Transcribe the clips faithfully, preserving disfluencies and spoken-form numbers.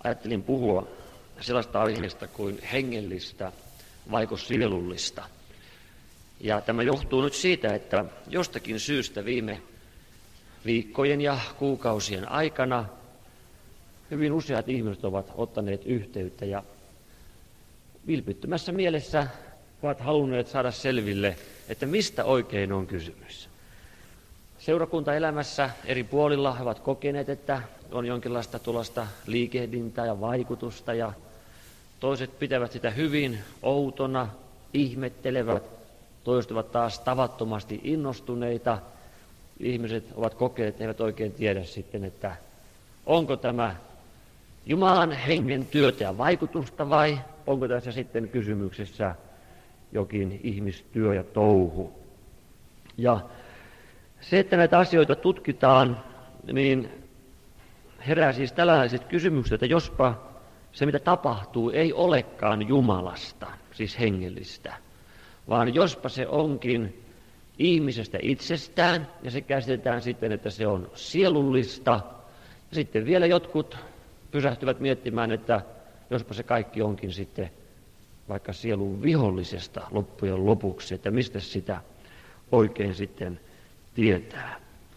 ajattelin puhua sellaista aiheesta kuin hengellistä vaiko sielullista. Ja tämä johtuu nyt siitä, että jostakin syystä viime viikkojen ja kuukausien aikana hyvin useat ihmiset ovat ottaneet yhteyttä ja vilpittömässä mielessä ovat halunneet saada selville, että mistä oikein on kysymys. Seurakuntaelämässä eri puolilla he ovat kokeneet, että on jonkinlaista tuollaista liikehdintää ja vaikutusta, ja toiset pitävät sitä hyvin outona, ihmettelevät, toiset ovat taas tavattomasti innostuneita. Ihmiset ovat kokeneet, että eivät oikein tiedä sitten, että onko tämä Jumalan hengen työtä ja vaikutusta vai onko tässä sitten kysymyksessä jokin ihmistyö ja touhu. Ja se, että näitä asioita tutkitaan, niin herää siis tällaiset kysymykset, että jospa se, mitä tapahtuu, ei olekaan Jumalasta, siis hengellistä, vaan jospa se onkin ihmisestä itsestään, ja se käsitetään sitten, että se on sielullista. Ja sitten vielä jotkut pysähtyvät miettimään, että jospa se kaikki onkin sitten vaikka sielun vihollisesta loppujen lopuksi, että mistä sitä oikein sitten tietää.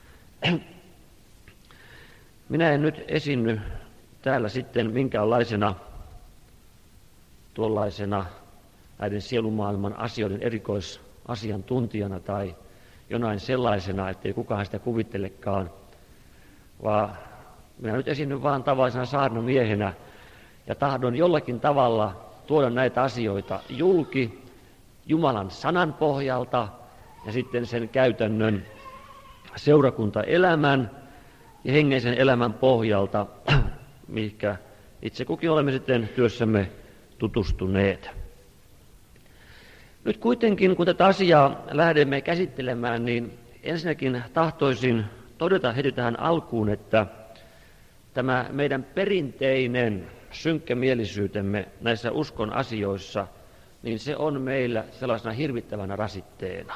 Minä en nyt esiinny täällä sitten minkäänlaisena tuollaisena näiden sielumaailman asioiden erikoisasiantuntijana tai jonain sellaisena, ettei kukaan sitä kuvittelekaan, vaan minä nyt esiinnyn vaan tavallisena saarnamiehenä ja tahdon jollakin tavalla tuoda näitä asioita julki Jumalan sanan pohjalta ja sitten sen käytännön seurakuntaelämän ja hengellisen elämän pohjalta, mihinkä itse kukin olemme sitten työssämme tutustuneet. Nyt kuitenkin, kun tätä asiaa lähdemme käsittelemään, niin ensinnäkin tahtoisin todeta heti tähän alkuun, että tämä meidän perinteinen synkkämielisyytemme näissä uskon asioissa, niin se on meillä sellaisena hirvittävänä rasitteena.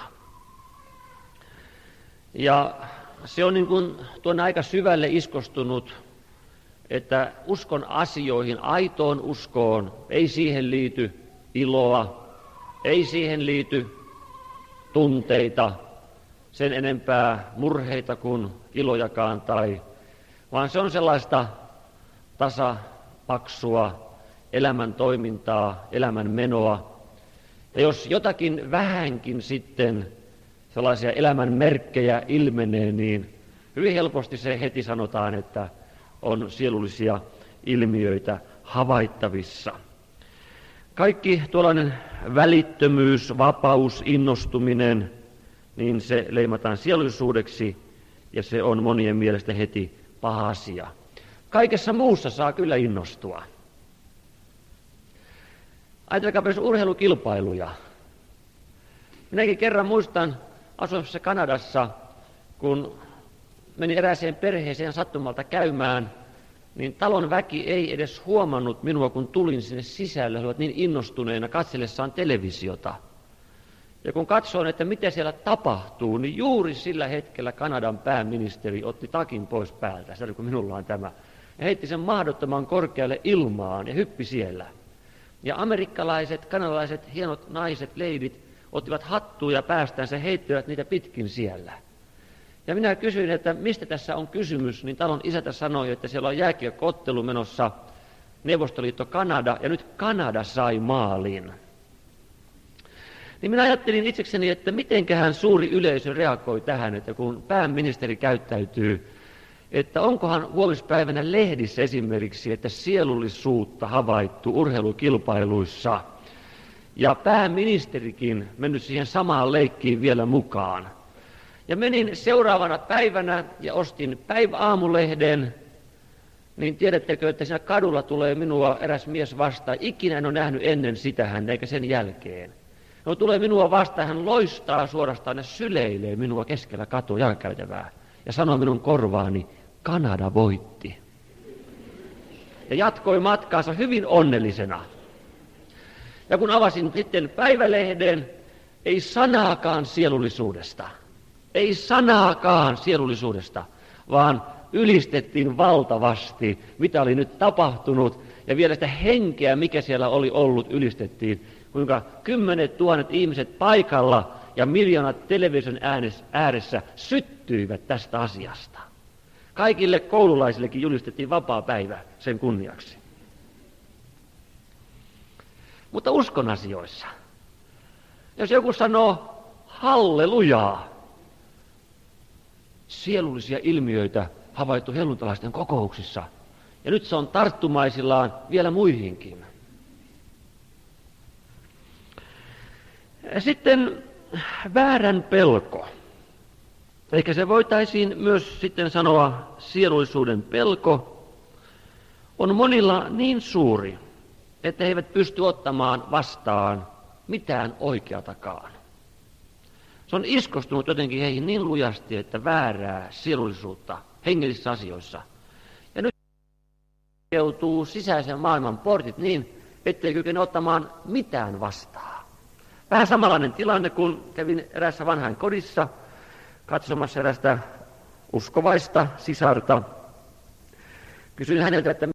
Ja se on niin kuin tuonne aika syvälle iskostunut, että uskon asioihin, aitoon uskoon, ei siihen liity iloa, ei siihen liity tunteita, sen enempää murheita kuin ilojakaan, tai, vaan se on sellaista tasapaksua elämän toimintaa, elämän menoa. Ja jos jotakin vähänkin sitten sellaisia elämän merkkejä ilmenee, niin hyvin helposti se heti sanotaan, että on sielullisia ilmiöitä havaittavissa. Kaikki tuollainen välittömyys, vapaus, innostuminen, niin se leimataan sielullisuudeksi ja se on monien mielestä heti paha asia. Kaikessa muussa saa kyllä innostua. Ajatelkaa myös urheilukilpailuja. Minäkin kerran muistan asumisessa Kanadassa, kun menin erääseen perheeseen sattumalta käymään, niin talon väki ei edes huomannut minua, kun tulin sinne sisälle. He olivat niin innostuneina katsellessaan televisiota. Ja kun katsoin, että mitä siellä tapahtuu, niin juuri sillä hetkellä Kanadan pääministeri otti takin pois päältä. Se oli, kun minulla on tämä. Ja heitti sen mahdottoman korkealle ilmaan ja hyppi siellä. Ja amerikkalaiset, kanadalaiset, hienot naiset, leidit ottivat hattuja päästänsä, heittivät niitä pitkin siellä. Ja minä kysyin, että mistä tässä on kysymys, niin talon isäntä sanoi, että siellä on jääkiekkoottelu menossa Neuvostoliitto Kanada, ja nyt Kanada sai maalin. Niin minä ajattelin itsekseni, että mitenköhän suuri yleisö reagoi tähän, että kun pääministeri käyttäytyy, että onkohan huomispäivänä lehdissä esimerkiksi, että sielullisuutta havaittu urheilukilpailuissa, ja pääministerikin mennyt siihen samaan leikkiin vielä mukaan. Ja menin seuraavana päivänä ja ostin päiväaamulehden, niin tiedättekö, että siinä kadulla tulee minua eräs mies vastaan. Ikinä en ole nähnyt ennen sitä hän, eikä sen jälkeen. No tulee minua vastaan, hän loistaa suorastaan ja syleilee minua keskellä katua jalkakäytävää ja sanoo minun korvaani, Kanada voitti. Ja jatkoi matkaansa hyvin onnellisena. Ja kun avasin sitten päivälehden, ei sanaakaan sielullisuudesta. Ei sanaakaan sielullisuudesta, vaan ylistettiin valtavasti, mitä oli nyt tapahtunut, ja vielä sitä henkeä, mikä siellä oli ollut, ylistettiin. Kuinka kymmenet tuhannet ihmiset paikalla ja miljoonat television ääressä syttyivät tästä asiasta. Kaikille koululaisillekin julistettiin vapaa päivä sen kunniaksi. Mutta uskon asioissa. Jos joku sanoo hallelujaa, sielullisia ilmiöitä havaittu helluntalaisten kokouksissa, ja nyt se on tarttumaisillaan vielä muihinkin. Sitten väärän pelko. Eikä se voitaisiin myös sitten sanoa sielullisuuden pelko, on monilla niin suuri, että he eivät pysty ottamaan vastaan mitään oikeatakaan. Se on iskostunut jotenkin heihin niin lujasti, että väärää sielullisuutta hengellisissä asioissa. Ja nyt joutuu sisäisen maailman portit niin, ettei kykene ottamaan mitään vastaan. Vähän samanlainen tilanne, kun kävin eräässä vanhain kodissa katsomassa erästä uskovaista sisarta. Kysyin häneltä, että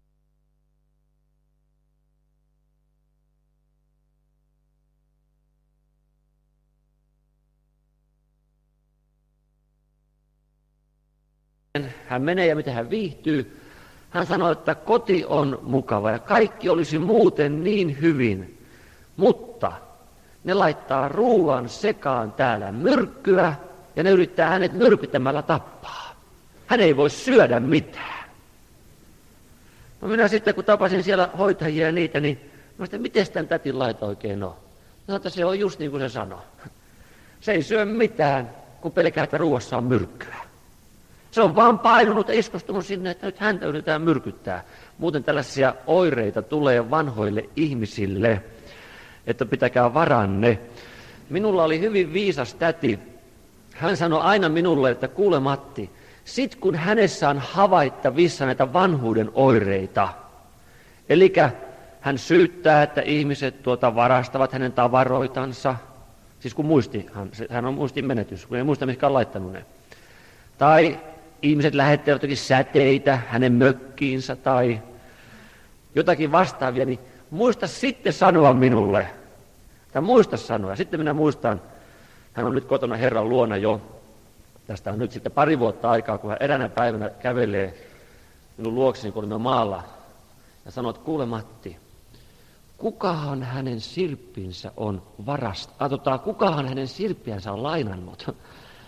hän menee ja miten hän viihtyy. Hän sanoi, että koti on mukava ja kaikki olisi muuten niin hyvin, mutta ne laittaa ruuan sekaan täällä myrkkyä ja ne yrittää hänet myrkyttämällä tappaa. Hän ei voi syödä mitään. No minä sitten, kun tapasin siellä hoitajia ja niitä, niin mä sanoin, miten tämän tätin laita oikein on? No, että se on just niin kuin se sanoi. Se ei syö mitään, kun pelkää, että ruuassa on myrkkyä. Se on vaan painunut ja iskostunut sinne, että nyt häntä yritetään myrkyttää. Muuten tällaisia oireita tulee vanhoille ihmisille, että pitäkää varanne. Minulla oli hyvin viisas täti. Hän sanoi aina minulle, että kuule Matti, sit kun hänessä on havaittavissa näitä vanhuuden oireita, eli hän syyttää, että ihmiset tuota varastavat hänen tavaroitansa, siis kun muisti, hän, hän on muistin menetys, kun ei muista mihinkä on laittanut ne. Tai ihmiset lähettävät jotakin säteitä hänen mökkiinsä tai jotakin vastaavia, niin muista sitten sanoa minulle. Tai muista sanoa. Sitten minä muistan, hän on nyt kotona Herran luona jo. Tästä on nyt sitten pari vuotta aikaa, kun hän eräänä päivänä kävelee minun luokseni, kun olimme maalla. Ja sanoo, että kuule Matti, kukahan hänen sirppinsä on varastanut, kukahan hänen sirppiänsä on lainannut?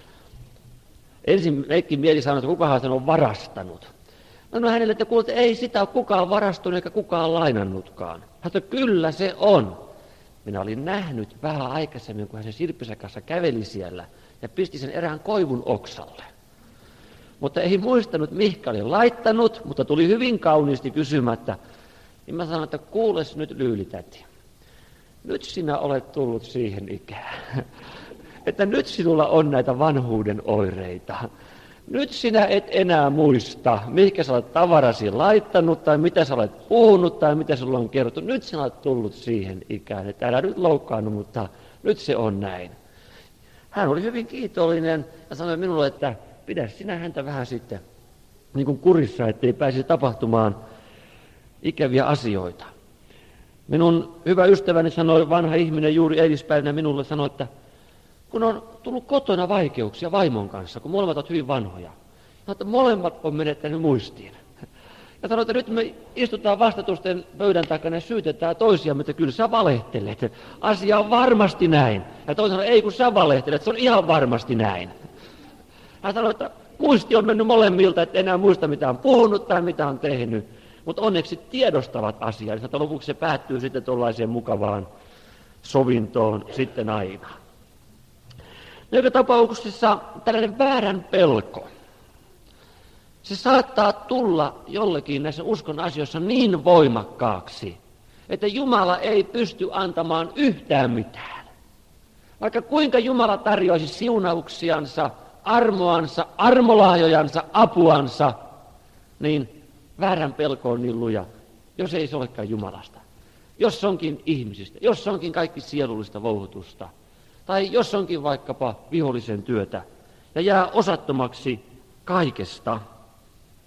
Ensin meikki mieli sanoi, että kukahan sen on varastanut. No, no hänelle, että kuulet, ei sitä ole kukaan varastunut eikä kukaan lainannutkaan. Hän sanoi, kyllä se on. Minä olin nähnyt vähän aikaisemmin, kun hän sen sirppinsä kanssa käveli siellä ja pisti sen erään koivun oksalle. Mutta ei muistanut, mihinkä oli laittanut, mutta tuli hyvin kauniisti kysymättä. Niin mä sanoin, että kuules nyt lyylitäti. Nyt sinä olet tullut siihen ikään, että nyt sinulla on näitä vanhuuden oireita. Nyt sinä et enää muista, mihinkä sä olet tavarasi laittanut, tai mitä sä olet puhunut, tai mitä sinulla on kerrottu. Nyt sinä olet tullut siihen ikään, että älä nyt loukkaannut, mutta nyt se on näin. Hän oli hyvin kiitollinen ja sanoi minulle, että pidä sinä häntä vähän sitten niin kuin kurissa, ettei pääsisi tapahtumaan ikäviä asioita. Minun hyvä ystäväni sanoi, vanha ihminen juuri eilispäivänä minulle sanoi, että kun on tullut kotona vaikeuksia vaimon kanssa, kun molemmat ovat hyvin vanhoja, no, että molemmat on menettänyt muistiin. Ja sanoi, että nyt me istutaan vastatusten pöydän takana ja syytetään toisiamme, että kyllä sä valehtelet. Asia on varmasti näin. Ja toinen sanoi, ei kun sä valehtelet, se on ihan varmasti näin. Hän sanoi, että muisti on mennyt molemmilta, että enää muista mitä on puhunut tai mitä on tehnyt. Mutta onneksi tiedostavat asiaa. Ja lopuksi se päättyy sitten tuollaiseen mukavaan sovintoon sitten aina. Joka tapauksessa tällainen väärän pelko, se saattaa tulla jollekin näissä uskon asioissa niin voimakkaaksi, että Jumala ei pysty antamaan yhtään mitään. Vaikka kuinka Jumala tarjoaisi siunauksiansa, armoansa, armolahjojansa, apuansa, niin väärän pelko on niin luja, jos ei se olekaan Jumalasta. Jos onkin ihmisistä, jos onkin kaikki sielullista vouhutusta, tai jos onkin vaikkapa vihollisen työtä, ja jää osattomaksi kaikesta.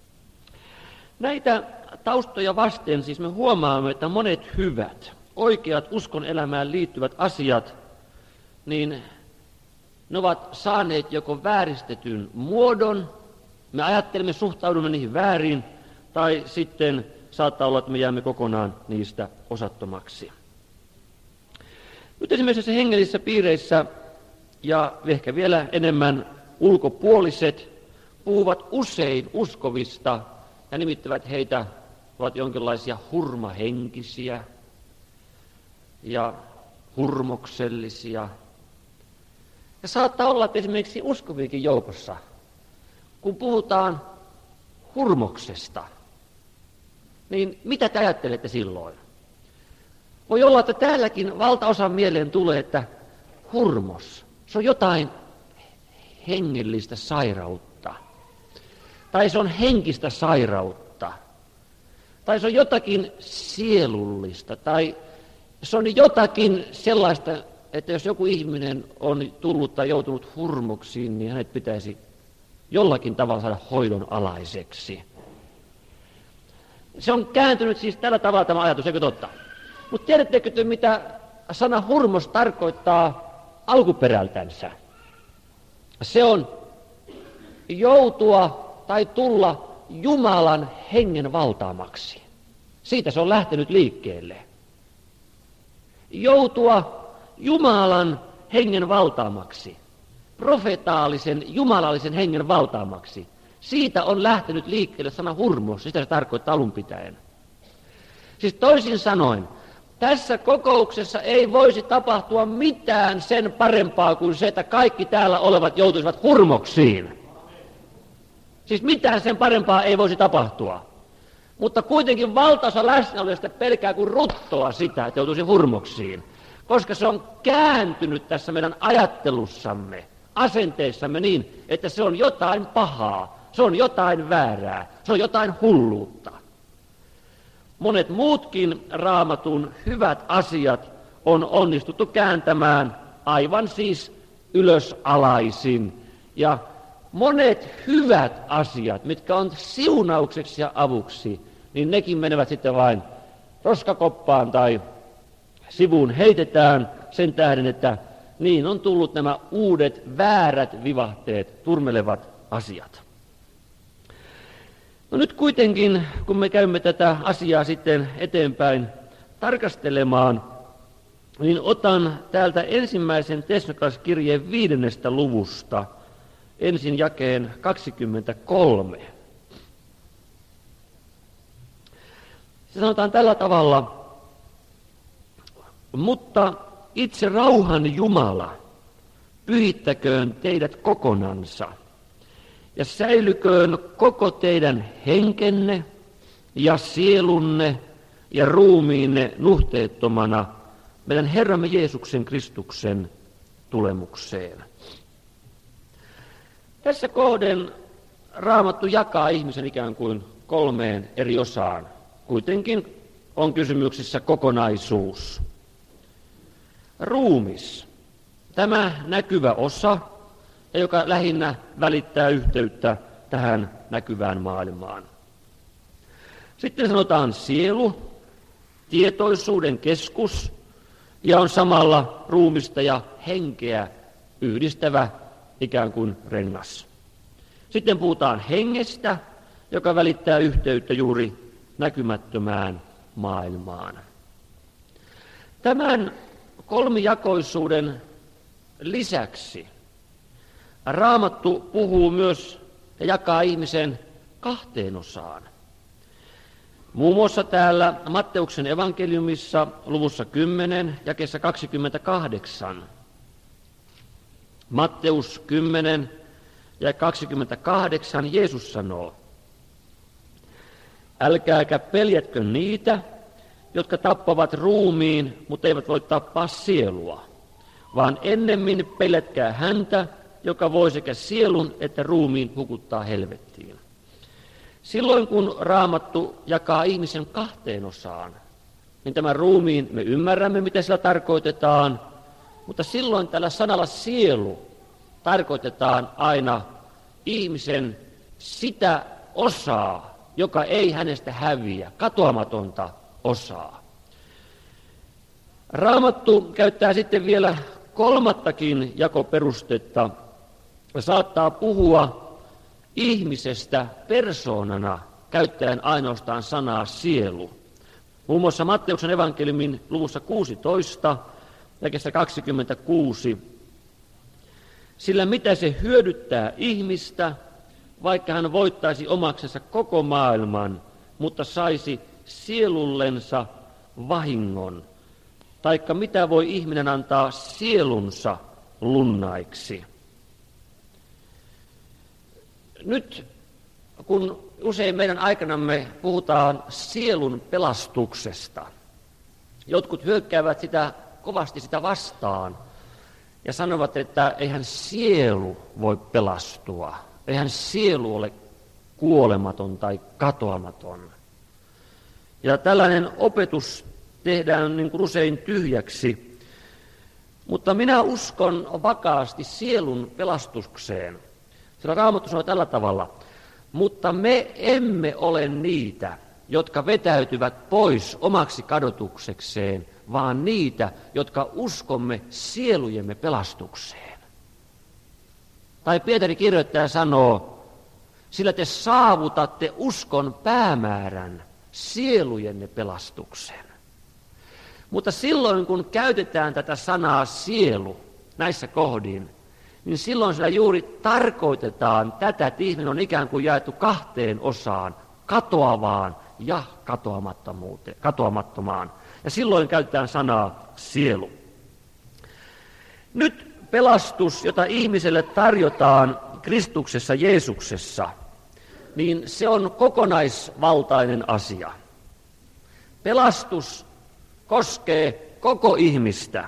Näitä taustoja vasten siis me huomaamme, että monet hyvät, oikeat uskon elämään liittyvät asiat, niin ne ovat saaneet joko vääristetyn muodon, me ajattelemme, suhtaudumme niihin väärin, tai sitten saattaa olla, että me jäämme kokonaan niistä osattomaksi. Nyt esimerkiksi hengellisissä piireissä ja ehkä vielä enemmän ulkopuoliset puhuvat usein uskovista ja nimittävät heitä ovat jonkinlaisia hurmahenkisiä ja hurmoksellisia. Ja saattaa olla, että esimerkiksi uskovienkin joukossa, kun puhutaan hurmoksesta, niin mitä te ajattelette silloin? Voi olla, että täälläkin valtaosan mieleen tulee, että hurmos, se on jotain hengellistä sairautta. Tai se on henkistä sairautta. Tai se on jotakin sielullista. Tai se on jotakin sellaista, että jos joku ihminen on tullut tai joutunut hurmoksiin, niin hänet pitäisi jollakin tavalla saada hoidon alaiseksi. Se on kääntynyt siis tällä tavalla tämä ajatus, eikö totta? Mutta tiedättekö te, mitä sana hurmos tarkoittaa alkuperältänsä? Se on joutua tai tulla Jumalan hengen valtaamaksi. Siitä se on lähtenyt liikkeelle. Joutua Jumalan hengen valtaamaksi. Profetaalisen, jumalallisen hengen valtaamaksi. Siitä on lähtenyt liikkeelle sana hurmos, sitä se tarkoittaa alun pitäen. Siis toisin sanoen, tässä kokouksessa ei voisi tapahtua mitään sen parempaa kuin se, että kaikki täällä olevat joutuisivat hurmoksiin. Siis mitään sen parempaa ei voisi tapahtua. Mutta kuitenkin valtaosa läsnäolijoista pelkää kuin ruttoa sitä, että joutuisi hurmoksiin. Koska se on kääntynyt tässä meidän ajattelussamme, asenteissamme niin, että se on jotain pahaa, se on jotain väärää, se on jotain hulluutta. Monet muutkin Raamatun hyvät asiat on onnistuttu kääntämään aivan siis ylösalaisin. Ja monet hyvät asiat, mitkä on siunaukseksi ja avuksi, niin nekin menevät sitten vain roskakoppaan tai sivuun heitetään sen tähden, että niin on tullut nämä uudet väärät vivahteet, turmelevat asiat. No nyt kuitenkin, kun me käymme tätä asiaa sitten eteenpäin tarkastelemaan, niin otan täältä ensimmäisen Tessalonikalaiskirjeen viidennestä luvusta ensin jakeen kaksikymmentäkolme. Se sanotaan tällä tavalla, mutta itse rauhan Jumala pyhittäköön teidät kokonansa ja säilyköön koko teidän henkenne ja sielunne ja ruumiinne nuhteettomana meidän Herramme Jeesuksen Kristuksen tulemukseen. Tässä kohden Raamattu jakaa ihmisen ikään kuin kolmeen eri osaan. Kuitenkin on kysymyksessä kokonaisuus. Ruumis, tämä näkyvä osa, joka lähinnä välittää yhteyttä tähän näkyvään maailmaan. Sitten sanotaan sielu, tietoisuuden keskus, ja on samalla ruumista ja henkeä yhdistävä ikään kuin rengas. Sitten puhutaan hengestä, joka välittää yhteyttä juuri näkymättömään maailmaan. Tämän kolmijakoisuuden lisäksi Raamattu puhuu myös ja jakaa ihmisen kahteen osaan. Muun muassa täällä Matteuksen evankeliumissa luvussa kymmenen, jakeessa kaksikymmentäkahdeksan. Matteus kymmenen ja kaksikymmentäkahdeksan Jeesus sanoo, älkääkä peljätkö niitä, jotka tappavat ruumiin, mutta eivät voi tappaa sielua, vaan ennemmin pelätkää häntä, joka voi sekä sielun että ruumiin hukuttaa helvettiin. Silloin kun Raamattu jakaa ihmisen kahteen osaan, niin tämän ruumiin me ymmärrämme, mitä sillä tarkoitetaan, mutta silloin tällä sanalla sielu tarkoitetaan aina ihmisen sitä osaa, joka ei hänestä häviä, katoamatonta osaa. Raamattu käyttää sitten vielä kolmattakin jakoperustetta, saattaa puhua ihmisestä persoonana, käyttäen ainoastaan sanaa sielu. Muun muassa Matteuksen evankeliumin luvussa kuusitoista, jakeessa kaksikymmentäkuusi. Sillä mitä se hyödyttää ihmistä, vaikka hän voittaisi omaksensa koko maailman, mutta saisi sielullensa vahingon. Taikka mitä voi ihminen antaa sielunsa lunnaiksi. Nyt kun usein meidän aikanamme puhutaan sielun pelastuksesta, jotkut hyökkäävät sitä kovasti sitä vastaan ja sanovat, että eihän sielu voi pelastua, eihän sielu ole kuolematon tai katoamaton. Ja tällainen opetus tehdään niin kuin usein tyhjäksi, mutta minä uskon vakaasti sielun pelastukseen. Sillä Raamattu sanoo tällä tavalla, mutta me emme ole niitä, jotka vetäytyvät pois omaksi kadotuksekseen, vaan niitä, jotka uskomme sielujemme pelastukseen. Tai Pietari kirjoittaja sanoo, sillä te saavutatte uskon päämäärän, sielujenne pelastuksen. Mutta silloin, kun käytetään tätä sanaa sielu näissä kohdin, niin silloin sillä juuri tarkoitetaan tätä, että ihminen on ikään kuin jaettu kahteen osaan, katoavaan ja katoamattomaan. Ja silloin käytetään sanaa sielu. Nyt pelastus, jota ihmiselle tarjotaan Kristuksessa Jeesuksessa, niin se on kokonaisvaltainen asia. Pelastus koskee koko ihmistä.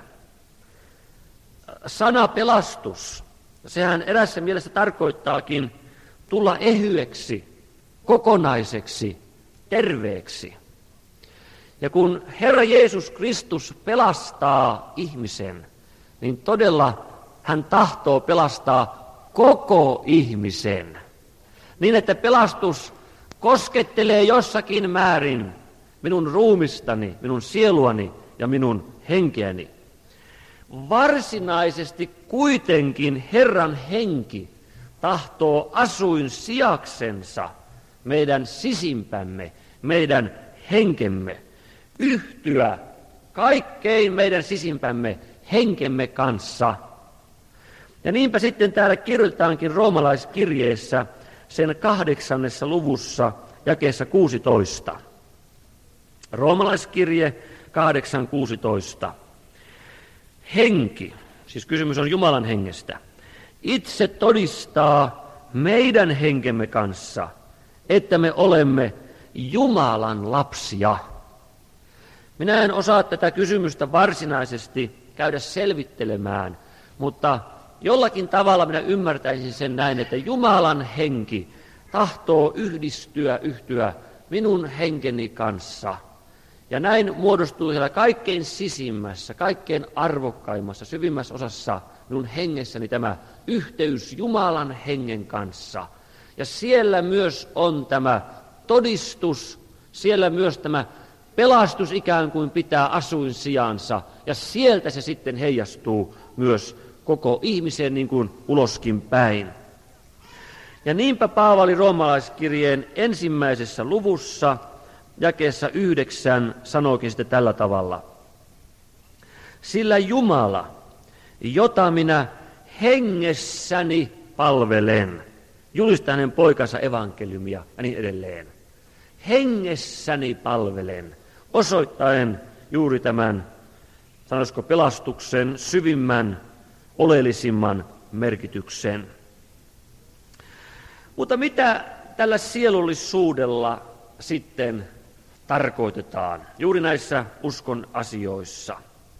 Sana pelastus, sehän erässä mielessä tarkoittaakin tulla ehyeksi, kokonaiseksi, terveeksi. Ja kun Herra Jeesus Kristus pelastaa ihmisen, niin todella hän tahtoo pelastaa koko ihmisen. Niin, että pelastus koskettelee jossakin määrin minun ruumistani, minun sieluani ja minun henkeäni. Varsinaisesti kuitenkin Herran henki tahtoo asuin sijaksensa meidän sisimpämme, meidän henkemme, yhtyä kaikkein meidän sisimpämme henkemme kanssa. Ja niinpä sitten täällä kirjoitetaankin roomalaiskirjeessä sen kahdeksannessa luvussa jakeessa kuusitoista. Roomalaiskirje kahdeksan kuusitoista. Henki, siis kysymys on Jumalan hengestä, itse todistaa meidän henkemme kanssa, että me olemme Jumalan lapsia. Minä en osaa tätä kysymystä varsinaisesti käydä selvittelemään, mutta jollakin tavalla minä ymmärtäisin sen näin, että Jumalan henki tahtoo yhdistyä, yhtyä minun henkeni kanssa. Ja näin muodostuu siellä kaikkein sisimmässä, kaikkein arvokkaimmassa, syvimmässä osassa minun hengessäni tämä yhteys Jumalan hengen kanssa. Ja siellä myös on tämä todistus, siellä myös tämä pelastus ikään kuin pitää asuinsijansa. Ja sieltä se sitten heijastuu myös koko ihmisen niin kuin uloskin päin. Ja niinpä Paavali roomalaiskirjeen ensimmäisessä luvussa, jakeessa yhdeksän sanookin sitten tällä tavalla. Sillä Jumala, jota minä hengessäni palvelen, julistaa hänen poikansa evankeliumia ja niin edelleen. Hengessäni palvelen, osoittaen juuri tämän, sanoisiko pelastuksen syvimmän, oleellisimman merkityksen. Mutta mitä tällä sielullisuudella sitten tarkoitetaan juuri näissä uskon asioissa?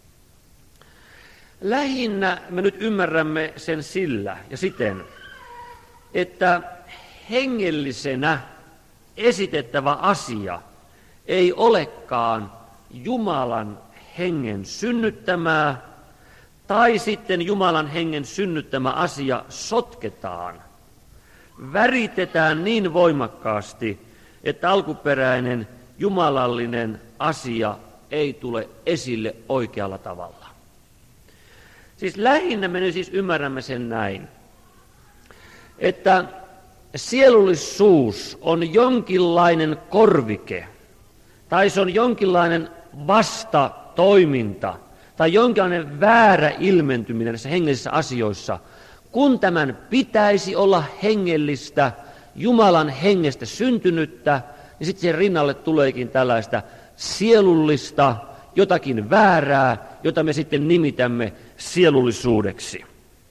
Lähinnä me nyt ymmärrämme sen sillä ja siten, että hengellisenä esitettävä asia ei olekaan Jumalan hengen synnyttämää, tai sitten Jumalan hengen synnyttämä asia sotketaan, väritetään niin voimakkaasti, että alkuperäinen jumalallinen asia ei tule esille oikealla tavalla. Siis lähinnä me nyt siis ymmärrämme sen näin, että sielullisuus on jonkinlainen korvike, tai se on jonkinlainen vastatoiminta, tai jonkinlainen väärä ilmentyminen näissä hengellisissä asioissa, kun tämän pitäisi olla hengellistä, Jumalan hengestä syntynyttä, niin sitten siihen rinnalle tuleekin tällaista sielullista, jotakin väärää, jota me sitten nimitämme sielullisuudeksi.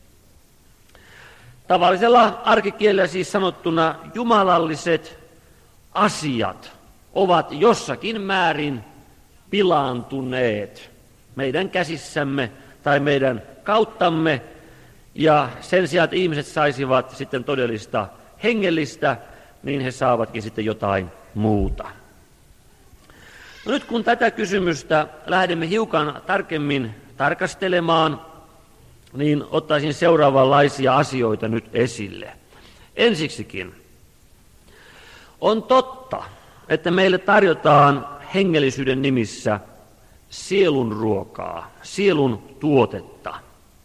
Tavallisella arkikielellä siis sanottuna jumalalliset asiat ovat jossakin määrin pilaantuneet meidän käsissämme tai meidän kauttamme, ja sen sijaan, että ihmiset saisivat sitten todellista hengellistä, niin he saavatkin sitten jotain muuta. No nyt kun tätä kysymystä lähdemme hiukan tarkemmin tarkastelemaan, niin ottaisin seuraavanlaisia asioita nyt esille. Ensiksikin on totta, että meille tarjotaan hengellisyyden nimissä sielun ruokaa, sielun tuotetta.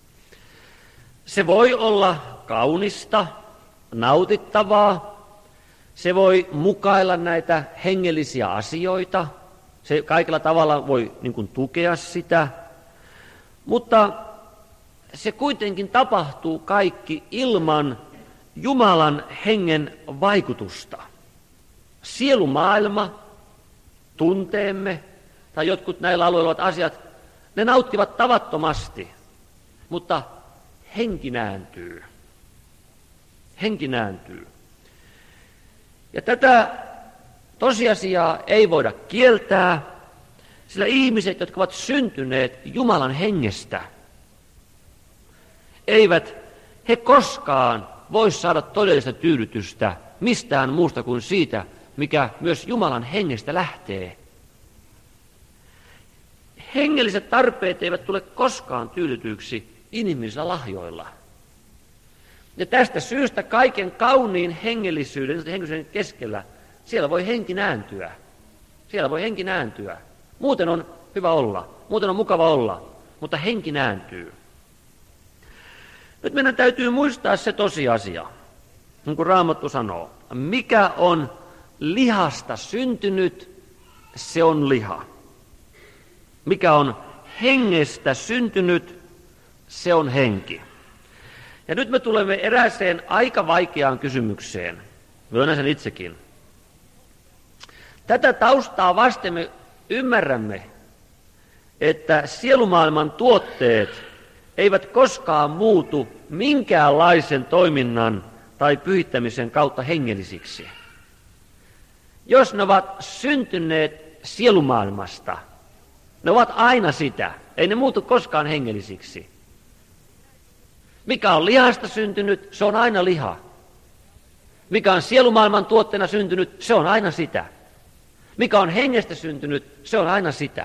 Se voi olla kaunista, nautittavaa, se voi mukailla näitä hengellisiä asioita, se kaikilla tavalla voi niin kuin tukea sitä, mutta se kuitenkin tapahtuu kaikki ilman Jumalan hengen vaikutusta. Sielumaailma, tunteemme tai jotkut näillä alueilla olevat asiat, ne nauttivat tavattomasti, mutta henki nääntyy. Henki nääntyy. Ja tätä tosiasiaa ei voida kieltää, sillä ihmiset, jotka ovat syntyneet Jumalan hengestä, eivät he koskaan voi saada todellista tyydytystä mistään muusta kuin siitä, mikä myös Jumalan hengestä lähtee. Hengelliset tarpeet eivät tule koskaan tyydytyksi inhimillisillä lahjoilla. Ja tästä syystä kaiken kauniin hengellisyyden, hengellisyyden keskellä, siellä voi henki nääntyä. Siellä voi henki nääntyä. Muuten on hyvä olla, muuten on mukava olla, mutta henki nääntyy. Nyt meidän täytyy muistaa se tosiasia, niin kuin Raamattu sanoo, mikä on lihasta syntynyt, se on liha. Mikä on hengestä syntynyt, se on henki. Ja nyt me tulemme erääseen aika vaikeaan kysymykseen. Myönnän sen itsekin. Tätä taustaa vasten me ymmärrämme, että sielumaailman tuotteet eivät koskaan muutu minkäänlaisen toiminnan tai pyhittämisen kautta hengellisiksi. Jos ne ovat syntyneet sielumaailmasta, ne ovat aina sitä. Ei ne muutu koskaan hengellisiksi. Mikä on lihasta syntynyt, se on aina liha. Mikä on sielumaailman tuotteena syntynyt, se on aina sitä. Mikä on hengestä syntynyt, se on aina sitä.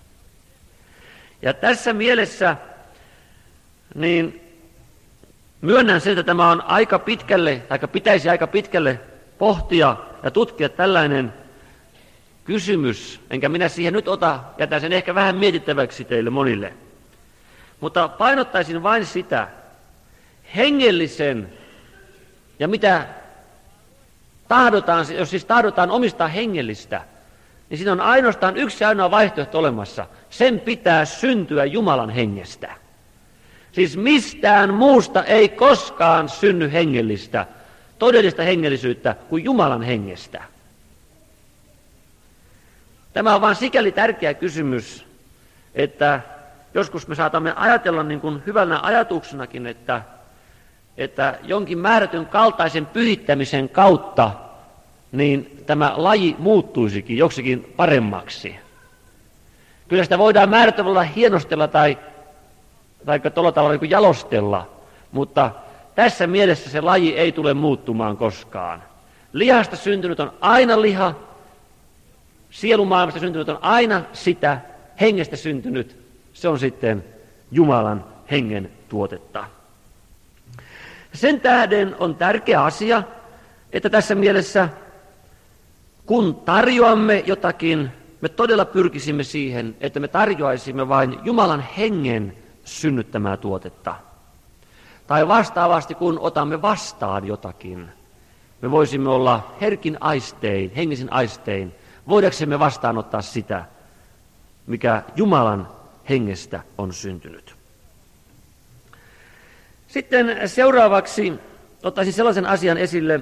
Ja tässä mielessä niin myönnän sen, että tämä on aika pitkälle, tai pitäisi aika pitkälle pohtia ja tutkia tällainen kysymys, enkä minä siihen nyt ota, jätän sen ehkä vähän mietittäväksi teille monille. Mutta painottaisin vain sitä, hengellisen ja mitä tahdotaan, jos siis tahdotaan omistaa hengellistä, niin siinä on ainoastaan yksi ainoa vaihtoehto olemassa. Sen pitää syntyä Jumalan hengestä. Siis mistään muusta ei koskaan synny hengellistä, todellista hengellisyyttä kuin Jumalan hengestä. Tämä on vain sikäli tärkeä kysymys, että joskus me saatamme ajatella niin kuin hyvänä ajatuksenakin, että, että jonkin määrätyn kaltaisen pyhittämisen kautta niin tämä laji muuttuisikin joksikin paremmaksi. Kyllä sitä voidaan määrättävällä hienostella tai, tai tuolla tavalla niin kuin jalostella, mutta tässä mielessä se laji ei tule muuttumaan koskaan. Lihasta syntynyt on aina liha, sielumaailmasta syntynyt on aina sitä, hengestä syntynyt, se on sitten Jumalan hengen tuotetta. Sen tähden on tärkeä asia, että tässä mielessä Kun tarjoamme jotakin, me todella pyrkisimme siihen, että me tarjoaisimme vain Jumalan hengen synnyttämää tuotetta. Tai vastaavasti, kun otamme vastaan jotakin, me voisimme olla herkin aistein, hengisin aistein, voidaksemme vastaanottaa sitä, mikä Jumalan hengestä on syntynyt. Sitten seuraavaksi ottaisin sellaisen asian esille,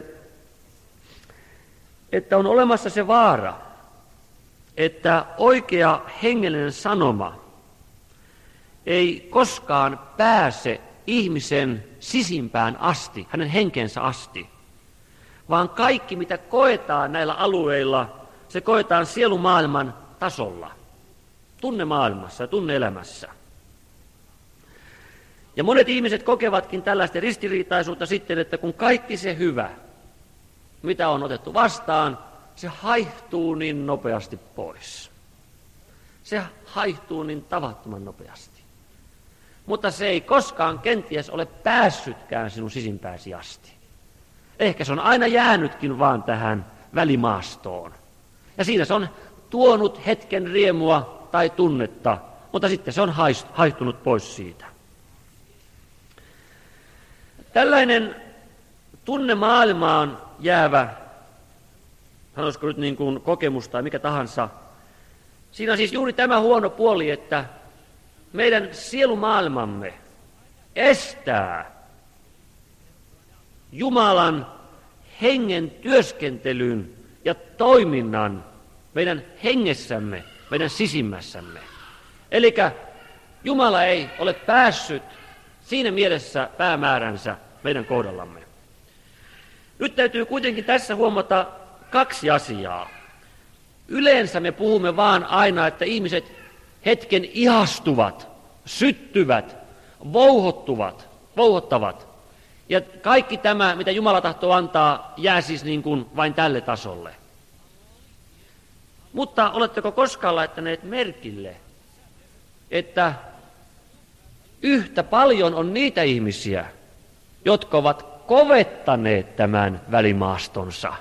että on olemassa se vaara, että oikea hengellinen sanoma ei koskaan pääse ihmisen sisimpään asti, hänen henkensä asti, vaan kaikki, mitä koetaan näillä alueilla, se koetaan sielumaailman tasolla, tunnemaailmassa ja tunneelämässä. Ja monet ihmiset kokevatkin tällaista ristiriitaisuutta sitten, että kun kaikki se hyvä, mitä on otettu vastaan, se haihtuu niin nopeasti pois. Se haihtuu niin tavattoman nopeasti. Mutta se ei koskaan kenties ole päässytkään sinun sisimpääsi asti. Ehkä se on aina jäänytkin vaan tähän välimaastoon. Ja siinä se on tuonut hetken riemua tai tunnetta, mutta sitten se on haihtunut pois siitä. Tällainen tunnemaailmaan jäävä, sanoisiko nyt niin kuin kokemus tai mikä tahansa, siinä on siis juuri tämä huono puoli, että meidän sielumaailmamme estää Jumalan hengen työskentelyn ja toiminnan meidän hengessämme, meidän sisimmässämme. Eli Jumala ei ole päässyt siinä mielessä päämääränsä meidän kohdallamme. Nyt täytyy kuitenkin tässä huomata kaksi asiaa. Yleensä me puhumme vaan aina, että ihmiset hetken ihastuvat, syttyvät, vouhottuvat, vouhottavat. Ja kaikki tämä, mitä Jumala tahtoo antaa, jää siis niin kuin vain tälle tasolle. Mutta oletteko koskaan laittaneet merkille, että yhtä paljon on niitä ihmisiä, jotka ovat kovettaneet tämän välimaastonsa.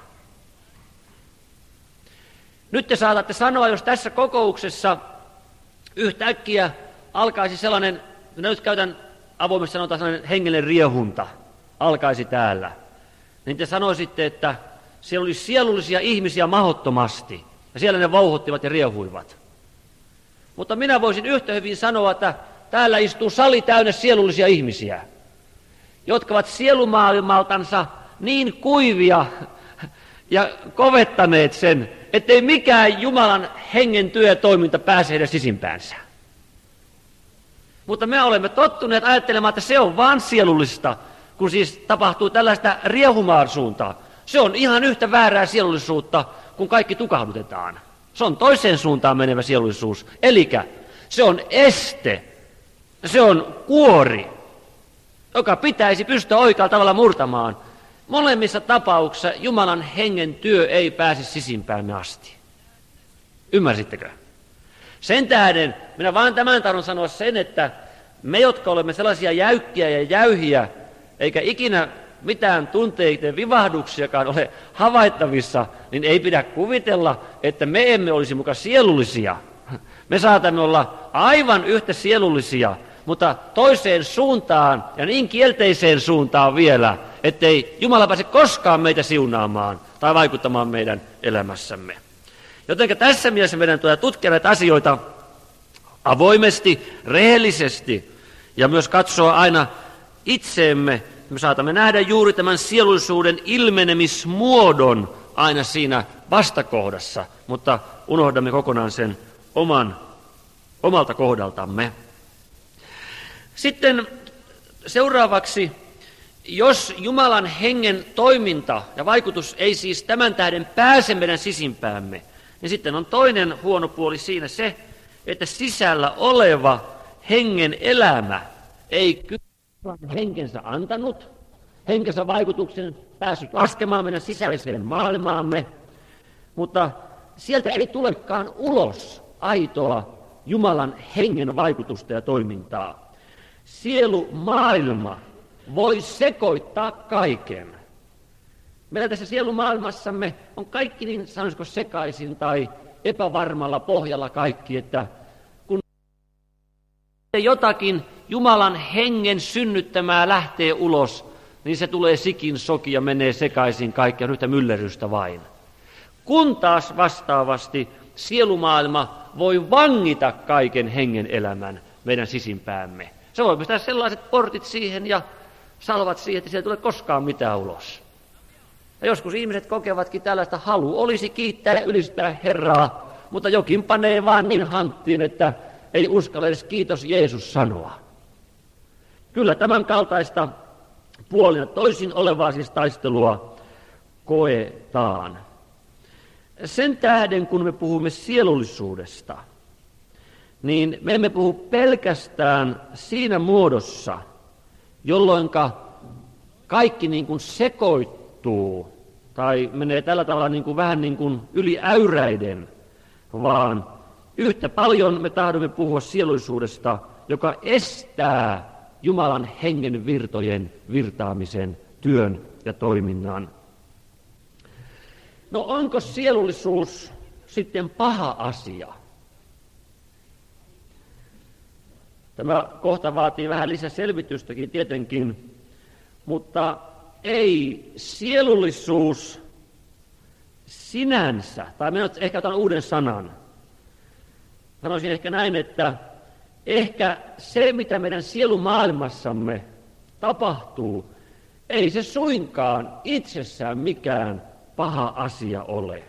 Nyt te saatatte sanoa, jos tässä kokouksessa yhtäkkiä alkaisi sellainen, minä nyt käytän avoimesti sanotaan sellainen hengellinen riehunta, alkaisi täällä, niin te sanoisitte, että siellä oli sielullisia ihmisiä mahdottomasti, ja siellä ne vouhottivat ja riehuivat. Mutta minä voisin yhtä hyvin sanoa, että täällä istuu sali täynnä sielullisia ihmisiä, jotka ovat sielumaailmaltansa niin kuivia ja kovettaneet sen, ettei mikään Jumalan hengen työ ja toiminta pääse heidän sisimpäänsä. Mutta me olemme tottuneet ajattelemaan, että se on vaan sielullista, kun siis tapahtuu tällaista riehumaan suuntaa. Se on ihan yhtä väärää sielullisuutta, kun kaikki tukahdutetaan. Se on toiseen suuntaan menevä sielullisuus. Eli se on este, se on kuori, joka pitäisi pystyä oikealla tavalla murtamaan. Molemmissa tapauksissa Jumalan hengen työ ei pääse sisimpäämme asti. Ymmärsittekö? Sen tähden minä vaan tämän tahdon sanoa sen, että me, jotka olemme sellaisia jäykkiä ja jäyhiä, eikä ikinä mitään tunteiden vivahduksiakaan ole havaittavissa, niin ei pidä kuvitella, että me emme olisi muka sielullisia. Me saatamme olla aivan yhtä sielullisia, mutta toiseen suuntaan ja niin kielteiseen suuntaan vielä, ettei Jumala pääse koskaan meitä siunaamaan tai vaikuttamaan meidän elämässämme. Joten tässä mielessä meidän tulee tutkia näitä asioita avoimesti, rehellisesti ja myös katsoa aina itseemme. Me saatamme nähdä juuri tämän sielullisuuden ilmenemismuodon aina siinä vastakohdassa, mutta unohdamme kokonaan sen oman, omalta kohdaltamme. Sitten seuraavaksi, jos Jumalan hengen toiminta ja vaikutus ei siis tämän tähden pääse meidän sisimpäämme, niin sitten on toinen huono puoli siinä se, että sisällä oleva hengen elämä ei kyllä henkensä antanut, henkensä vaikutuksen päässyt laskemaan meidän sisälliseen maailmaamme, mutta sieltä ei tulekaan ulos aitoa Jumalan hengen vaikutusta ja toimintaa. Sielu maailma voi sekoittaa kaiken. Meillä tässä sielumaailmassamme on kaikki niin sanoisiko sekaisin tai epävarmalla pohjalla kaikki, että kun jotakin Jumalan hengen synnyttämää lähtee ulos, niin se tulee sikin soki ja menee sekaisin kaikkea yhtä myllerrystä vain. Kun taas vastaavasti sielumaailma voi vangita kaiken hengen elämän meidän sisimpäämme. Se voi pistää sellaiset portit siihen ja salvat siihen, että sieltä ei tule koskaan mitään ulos. Ja joskus ihmiset kokevatkin tällaista halu olisi kiittää ja ylistää Herraa, mutta jokin panee vaan niin hanttiin, että ei uskalla edes kiitos Jeesus sanoa. Kyllä tämän kaltaista puolina toisin olevaa siis taistelua koetaan. Sen tähden, kun me puhumme sielullisuudesta, niin me emme puhu pelkästään siinä muodossa, jolloinka kaikki niin kuin sekoittuu tai menee tällä tavalla niin kuin vähän niin kuin yli äyräiden, vaan yhtä paljon me tahdomme puhua sielullisuudesta, joka estää Jumalan hengen virtojen virtaamisen, työn ja toiminnan. No onko sielullisuus sitten paha asia? Tämä kohta vaatii vähän lisäselvitystäkin tietenkin, mutta ei sielullisuus sinänsä, tai minä ehkä otan uuden sanan. Sanoisin ehkä näin, että ehkä se, mitä meidän sielumaailmassamme tapahtuu, ei se suinkaan itsessään mikään paha asia ole.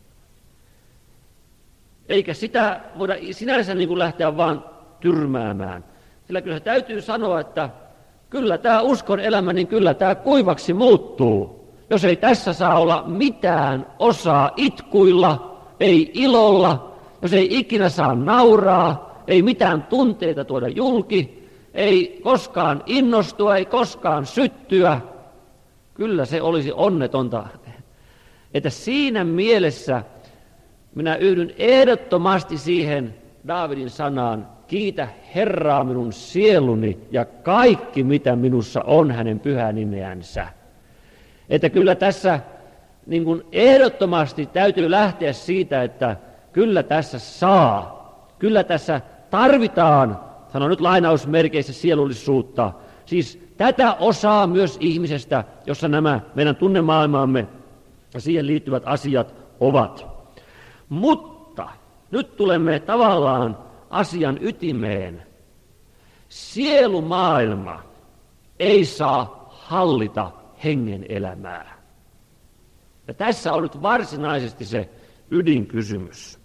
Eikä sitä voida sinänsä niin kuin lähteä vaan tyrmäämään. Sillä kyllä täytyy sanoa, että kyllä tämä uskon elämä, niin kyllä tämä kuivaksi muuttuu. Jos ei tässä saa olla mitään osaa itkuilla, ei ilolla, jos ei ikinä saa nauraa, ei mitään tunteita tuoda julki, ei koskaan innostua, ei koskaan syttyä, kyllä se olisi onnetonta. Että siinä mielessä minä yhdyn ehdottomasti siihen Daavidin sanaan, kiitä Herraa minun sieluni ja kaikki mitä minussa on hänen pyhää nimeänsä. Että kyllä tässä niin kuin ehdottomasti täytyy lähteä siitä, että kyllä tässä saa, kyllä tässä tarvitaan, sanon nyt lainausmerkeissä sielullisuutta, siis tätä osaa myös ihmisestä, jossa nämä meidän tunnemaailmaamme ja siihen liittyvät asiat ovat. Mutta nyt tulemme tavallaan asian ytimeen. Sielumaailma ei saa hallita hengen elämää. Ja tässä on nyt varsinaisesti se ydinkysymys.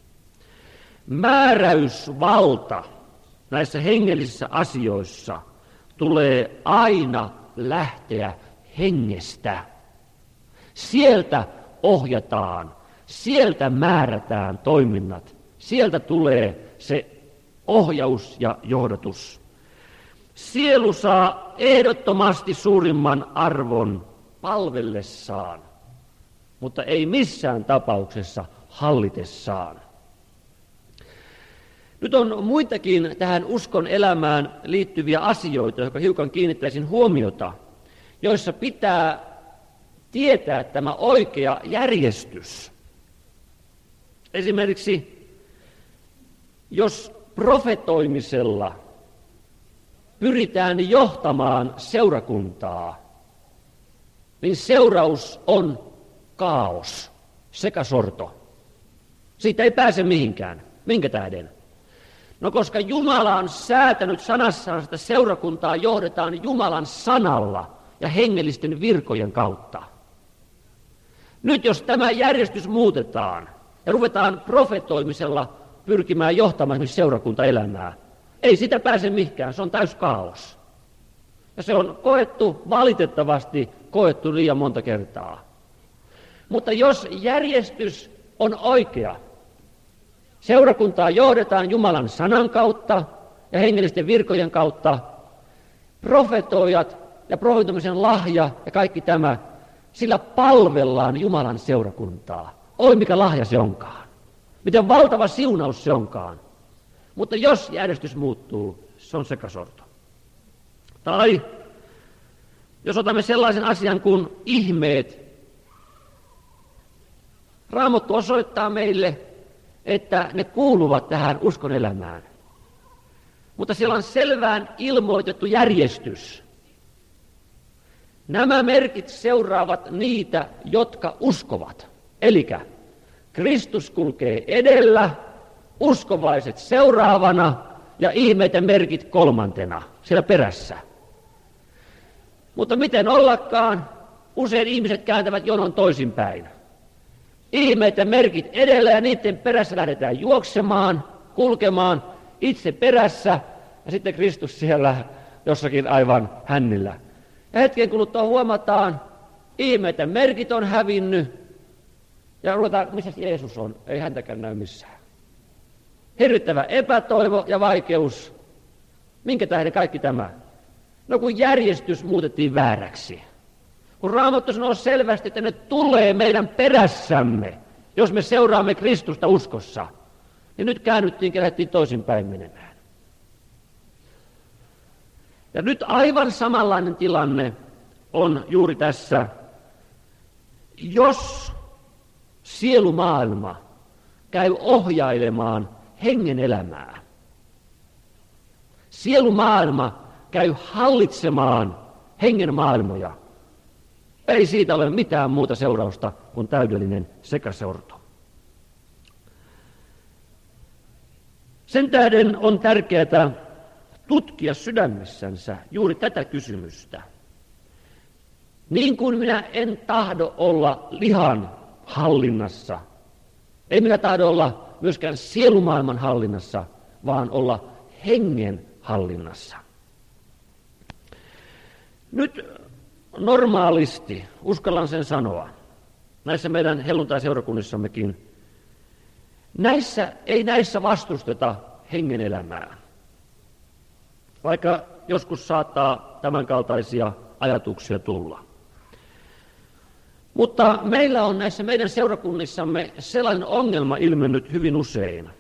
Määräysvalta näissä hengellisissä asioissa tulee aina lähteä hengestä. Sieltä ohjataan, sieltä määrätään toiminnat, sieltä tulee se ohjaus ja johdatus. Sielu saa ehdottomasti suurimman arvon palvellessaan, mutta ei missään tapauksessa hallitessaan. Nyt on muitakin tähän uskon elämään liittyviä asioita, jotka hiukan kiinnittäisin huomiota, joissa pitää tietää tämä oikea järjestys. Esimerkiksi jos profetoimisella pyritään johtamaan seurakuntaa, niin seuraus on kaos, sekasorto. Siitä ei pääse mihinkään. Minkä tähden? No koska Jumala on säätänyt sanassaan, että seurakuntaa johdetaan Jumalan sanalla ja hengellisten virkojen kautta. Nyt jos tämä järjestys muutetaan ja ruvetaan profetoimisella pyrkimään johtamaan esimerkiksi seurakuntaelämää, ei sitä pääse mihinkään, se on täys kaos. Ja se on koettu, valitettavasti koettu liian monta kertaa. Mutta jos järjestys on oikea, seurakuntaa johdetaan Jumalan sanan kautta ja hengellisten virkojen kautta, profetoijat ja profetoimisen lahja ja kaikki tämä, sillä palvellaan Jumalan seurakuntaa. Oi mikä lahja se onkaan. Miten valtava siunaus se onkaan. Mutta jos järjestys muuttuu, se on sekasorto. Tai jos otamme sellaisen asian kuin ihmeet Raamattu osoittaa meille, että ne kuuluvat tähän uskon elämään. Mutta siellä on selvään ilmoitettu järjestys. Nämä merkit seuraavat niitä, jotka uskovat. Eli Kristus kulkee edellä, uskovaiset seuraavana ja ihmeiden merkit kolmantena siellä perässä. Mutta miten ollakaan, usein ihmiset kääntävät jonon toisinpäin. Ihmeiden merkit edellä ja niiden perässä lähdetään juoksemaan, kulkemaan, itse perässä ja sitten Kristus siellä jossakin aivan hännillä. Ja hetken kuluttua huomataan, ihmeiden merkit on hävinnyt ja ruvetaan, missä Jeesus on, ei häntäkään näy missään. Hirvittävä epätoivo ja vaikeus. Minkä tähden kaikki tämä? No kun järjestys muutettiin vääräksi. Kun Raamattu sanoo selvästi, että ne tulee meidän perässämme, jos me seuraamme Kristusta uskossa, niin nyt käännyttiin ja lähdettiin toisinpäin menemään. Ja nyt aivan samanlainen tilanne on juuri tässä. Jos sielumaailma käy ohjailemaan hengen elämää, sielumaailma käy hallitsemaan hengen maailmoja, ei siitä ole mitään muuta seurausta kuin täydellinen sekasorto. Sen tähden on tärkeää tutkia sydämessänsä juuri tätä kysymystä. Niin kuin minä en tahdo olla lihan hallinnassa, ei minä tahdo olla myöskään sielumaailman hallinnassa, vaan olla hengen hallinnassa. Nyt normaalisti, uskallan sen sanoa, näissä meidän helluntai-seurakunnissammekin, näissä, ei näissä vastusteta hengen elämää. Vaikka joskus saattaa tämänkaltaisia ajatuksia tulla. Mutta meillä on näissä meidän seurakunnissamme sellainen ongelma ilmennyt hyvin usein,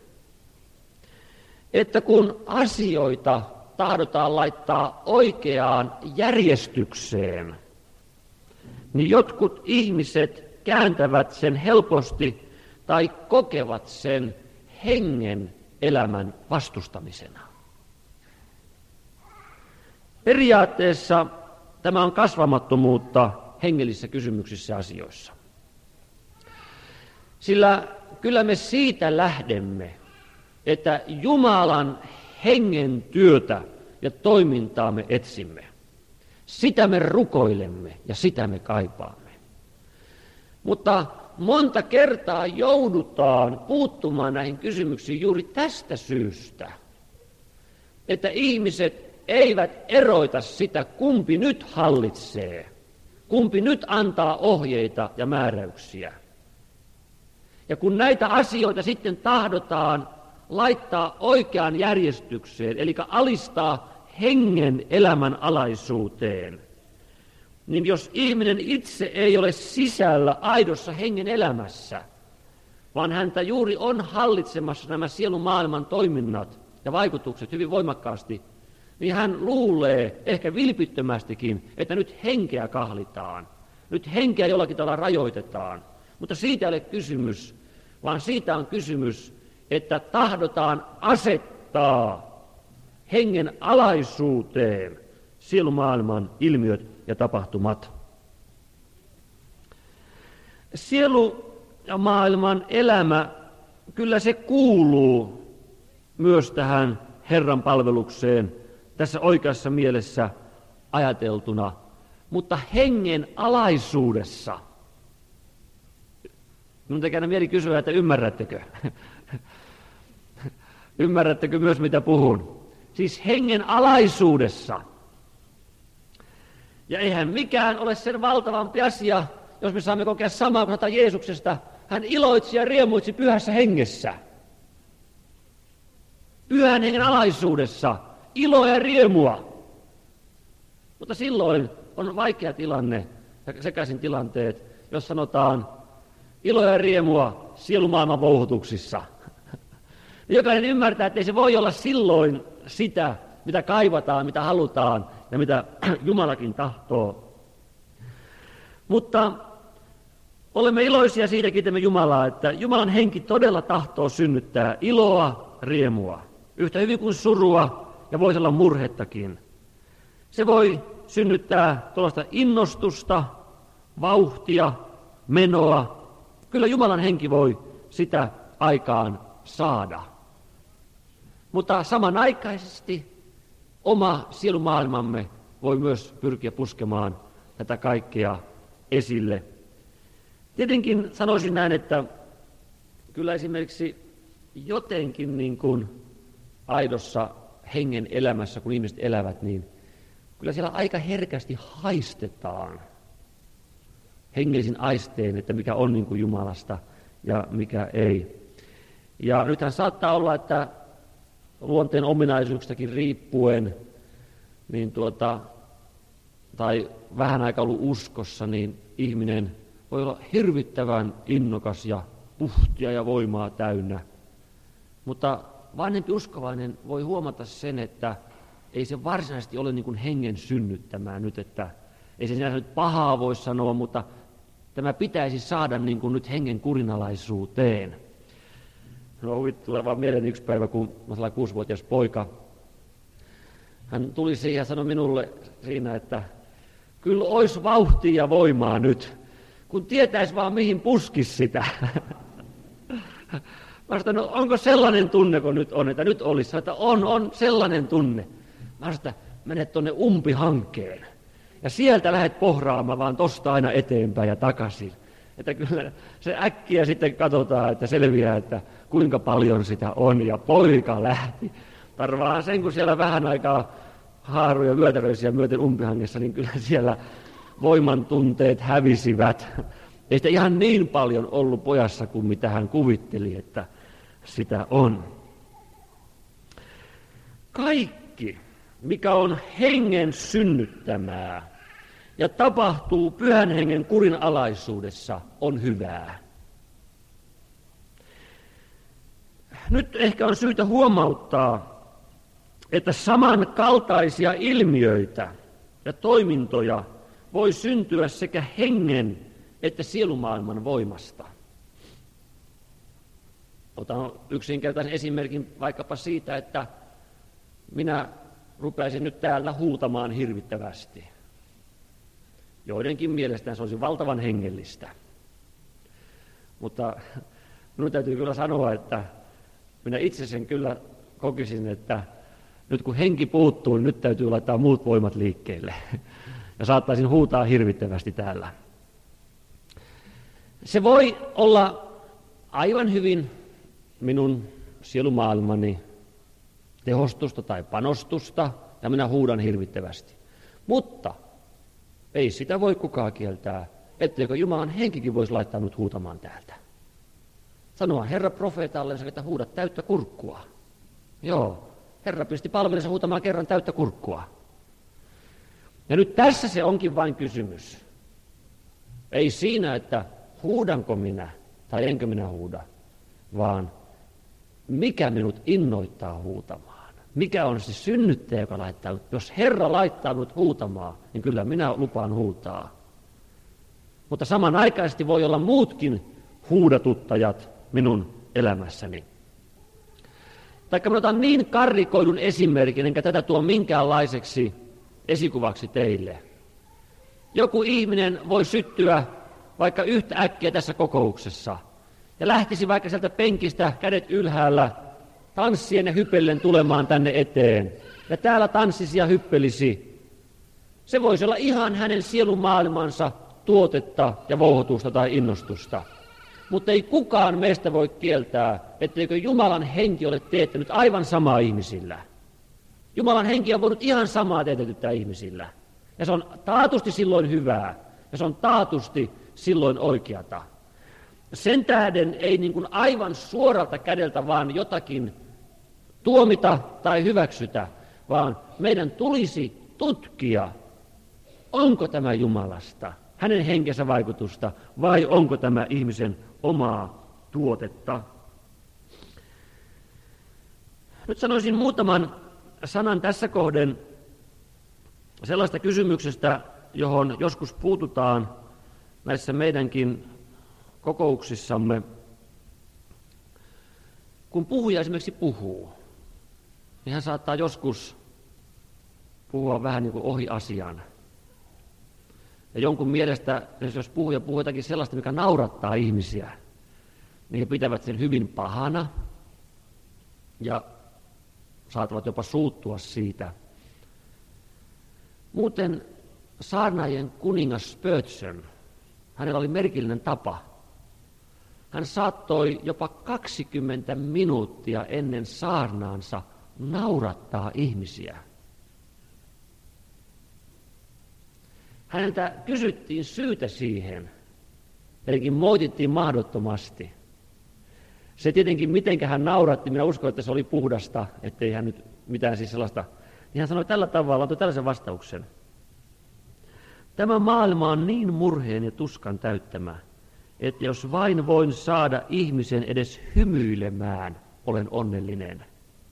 että kun asioita tahdotaan laittaa oikeaan järjestykseen, niin jotkut ihmiset kääntävät sen helposti tai kokevat sen hengen elämän vastustamisena. Periaatteessa tämä on kasvamattomuutta hengellisissä kysymyksissä ja asioissa. Sillä kyllä me siitä lähdemme, että Jumalan hengen työtä ja toimintaa me etsimme. Sitä me rukoilemme ja sitä me kaipaamme. Mutta monta kertaa joudutaan puuttumaan näihin kysymyksiin juuri tästä syystä, että ihmiset eivät eroita sitä, kumpi nyt hallitsee, kumpi nyt antaa ohjeita ja määräyksiä. Ja kun näitä asioita sitten tahdotaan laittaa oikeaan järjestykseen, eli alistaa hengen elämän alaisuuteen, niin jos ihminen itse ei ole sisällä aidossa hengen elämässä, vaan häntä juuri on hallitsemassa nämä sielun maailman toiminnat ja vaikutukset hyvin voimakkaasti, niin hän luulee ehkä vilpittömästikin, että nyt henkeä kahlitaan, nyt henkeä jollakin tavalla rajoitetaan. Mutta siitä ei ole kysymys, vaan siitä on kysymys, että tahdotaan asettaa hengen alaisuuteen sielumaailman ilmiöt ja tapahtumat. Sielumaailman elämä, kyllä se kuuluu myös tähän Herran palvelukseen tässä oikeassa mielessä ajateltuna, mutta hengen alaisuudessa. Minun tekee mieli kysyä, että ymmärrättekö? Ymmärrättekö myös, mitä puhun? Siis hengen alaisuudessa. Ja eihän mikään ole sen valtavampi asia, jos me saamme kokea samaa kuin sanotaan Jeesuksesta. Hän iloitsi ja riemuitsi pyhässä hengessä. Pyhän hengen alaisuudessa. Iloa ja riemua. Mutta silloin on vaikea tilanne ja sekaisin tilanteet, jos sanotaan iloa ja riemua sielumaailman vouhutuksissa. Jokainen ymmärtää, että ei se voi olla silloin sitä, mitä kaivataan, mitä halutaan ja mitä Jumalakin tahtoo. Mutta Olemme iloisia siitä, kiitämme Jumalaa, että Jumalan henki todella tahtoo synnyttää iloa, riemua, yhtä hyvin kuin surua ja voisi olla murhettakin. Se voi synnyttää tuollaista innostusta, vauhtia, menoa. Kyllä Jumalan henki voi sitä aikaan saada. Mutta samanaikaisesti oma sielumaailmamme voi myös pyrkiä puskemaan tätä kaikkea esille. Tietenkin sanoisin näin, että kyllä esimerkiksi jotenkin niin kuin aidossa hengen elämässä, kun ihmiset elävät, niin kyllä siellä aika herkästi haistetaan hengellisin aistein, että mikä on niin kuin Jumalasta ja mikä ei. Ja nythän saattaa olla, että luonteen ominaisuuksistakin riippuen, niin tuota, tai vähän aikaa ollut uskossa, niin ihminen voi olla hirvittävän innokas ja puhtia ja voimaa täynnä. Mutta vanhempi uskovainen voi huomata sen, että ei se varsinaisesti ole niin kuin hengen synnyttämään nyt, että ei se sinänsä nyt pahaa voi sanoa, mutta tämä pitäisi saada niin kuin nyt hengen kurinalaisuuteen. No tulee vaan mieleen yksi päivä, kun mä olin kuusivuotias poika. Hän tuli siihen ja sanoi minulle siinä, että kyllä olisi vauhtia ja voimaa nyt, kun tietäisi vaan mihin puskisi sitä. Mä sanoin, no onko sellainen tunne, kun nyt on, että nyt olisi, että on, on sellainen tunne. Mä sanoin, että menet tuonne umpihankkeen ja sieltä lähdet pohraamaan vaan tosta aina eteenpäin ja takaisin. Että kyllä se äkkiä sitten katsotaan, että selviää, että kuinka paljon sitä on, ja poika lähti. Tarvaan sen, kun siellä vähän aikaa haaruja vyötäröisiä myöten umpihangessa, niin kyllä siellä voimantunteet hävisivät. Ei sitä ihan niin paljon ollut pojassa kuin mitä hän kuvitteli, että sitä on. Kaikki, mikä on hengen synnyttämää ja tapahtuu pyhän hengen kurinalaisuudessa, on hyvää. Nyt ehkä on syytä huomauttaa, että samankaltaisia ilmiöitä ja toimintoja voi syntyä sekä hengen että sielumaailman voimasta. Otan yksinkertaisen esimerkin vaikkapa siitä, että minä rupeaisin nyt täällä huutamaan hirvittävästi. Joidenkin mielestään se olisi valtavan hengellistä. Mutta minun täytyy kyllä sanoa, että minä itse sen kyllä kokisin, että nyt kun henki puuttuu, niin nyt täytyy laittaa muut voimat liikkeelle. Ja saattaisin huutaa hirvittävästi täällä. Se voi olla aivan hyvin minun sielumaailmani tehostusta tai panostusta, ja minä huudan hirvittävästi. Mutta ei sitä voi kukaan kieltää, etteikö Jumalan henkikin voisi laittaa minut huutamaan täältä. Sanoa Herra profeetallensa, että huuda täyttä kurkkua. Joo, Herra pisti palvelensa huutamaan kerran täyttä kurkkua. Ja nyt tässä se onkin vain kysymys. Ei siinä, että huudanko minä tai enkö minä huuda, vaan mikä minut innoittaa huutamaan. Mikä on se synnyttäjä, joka laittaa minut. Jos Herra laittaa minut huutamaan, niin kyllä minä lupaan huutaa. Mutta samanaikaisesti voi olla muutkin huudatuttajat minun elämässäni. Taikka minä otan niin karrikoidun esimerkin, enkä tätä tuo minkäänlaiseksi esikuvaksi teille. Joku ihminen voi syttyä vaikka yhtä äkkiä tässä kokouksessa ja lähtisi vaikka sieltä penkistä kädet ylhäällä tanssien ja hypellen tulemaan tänne eteen. Ja täällä tanssisi ja hyppelisi. Se voisi olla ihan hänen sielumaailmansa tuotetta ja vouhotusta tai innostusta. Mutta ei kukaan meistä voi kieltää, etteikö Jumalan henki ole teettänyt aivan samaa ihmisillä. Jumalan henki on voinut ihan samaa teetetyttää ihmisillä. Ja se on taatusti silloin hyvää. Ja se on taatusti silloin oikeata. Sen tähden ei niin kuin aivan suoralta kädeltä vaan jotakin tuomita tai hyväksytä, vaan meidän tulisi tutkia, onko tämä Jumalasta, hänen henkensä vaikutusta, vai onko tämä ihmisen omaa tuotetta. Nyt sanoisin muutaman sanan tässä kohden sellaista kysymyksestä, johon joskus puututaan näissä meidänkin kokouksissamme, kun puhuja esimerkiksi puhuu, niin hän saattaa joskus puhua vähän niin kuin ohi asian. Ja jonkun mielestä, jos puhuja puhuu jotakin sellaista, mikä naurattaa ihmisiä, niin he pitävät sen hyvin pahana ja saattavat jopa suuttua siitä. Muuten saarnaajien kuningas Spurgeon, hänellä oli merkillinen tapa. Hän saattoi jopa kaksikymmentä minuuttia ennen saarnaansa naurattaa ihmisiä. Häneltä kysyttiin syytä siihen, eli moitittiin mahdottomasti. Se tietenkin, miten hän nauratti, minä uskon, että se oli puhdasta, ettei hän nyt mitään siis sellaista. Niin hän sanoi tällä tavalla, antoi tällaisen vastauksen. Tämä maailma on niin murheen ja tuskan täyttämä, että jos vain voin saada ihmisen edes hymyilemään, olen onnellinen.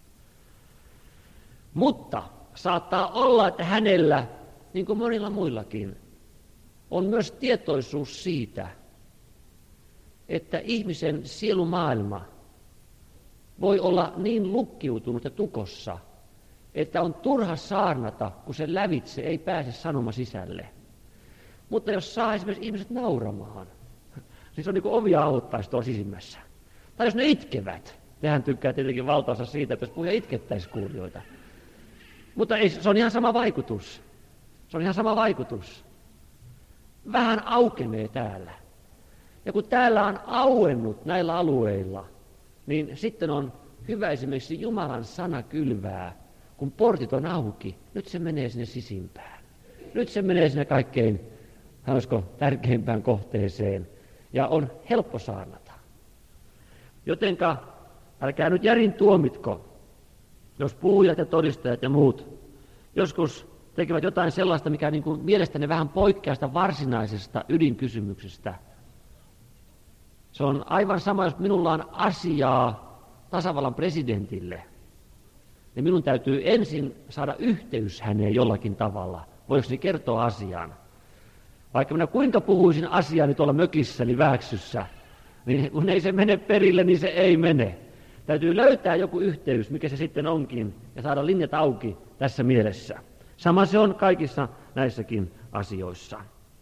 Mutta saattaa olla, että hänellä, niin kuin monilla muillakin, on myös tietoisuus siitä, että ihmisen sielumaailma voi olla niin lukkiutunut ja tukossa, että on turha saarnata, kun se lävitse ei pääse sanoma sisälle. Mutta jos saa esimerkiksi ihmiset nauramaan, niin se on niin kuin ovia auttaisi tuolla sisimmässä. Tai jos ne itkevät. Tehän tykkää tietenkin valtaosa siitä, että jos puhuja itkettäisi kuulijoita. Mutta ei, se on ihan sama vaikutus. Se on ihan sama vaikutus. Vähän aukenee täällä. Ja kun täällä on auennut näillä alueilla, niin sitten on hyvä esimerkiksi Jumalan sana kylvää, kun portit on auki. Nyt se menee sinne sisimpään. Nyt se menee sinne kaikkein, sanoisiko, tärkeimpään kohteeseen. Ja on helppo saarnata. Jotenka älkää nyt järin tuomitko, jos puhujat ja todistajat ja muut joskus tekevät jotain sellaista, mikä niin kuin mielestäni vähän poikkeaa sitä varsinaisesta ydinkysymyksestä. Se on aivan sama, jos minulla on asiaa tasavallan presidentille, niin minun täytyy ensin saada yhteys häneen jollakin tavalla. Voiko se kertoa asian? Vaikka minä kuinka puhuisin asiani tuolla mökissäni Vääksyssä, niin kun ei se mene perille, niin se ei mene. Täytyy löytää joku yhteys, mikä se sitten onkin, ja saada linjat auki tässä mielessä. Sama se on kaikissa näissäkin asioissa.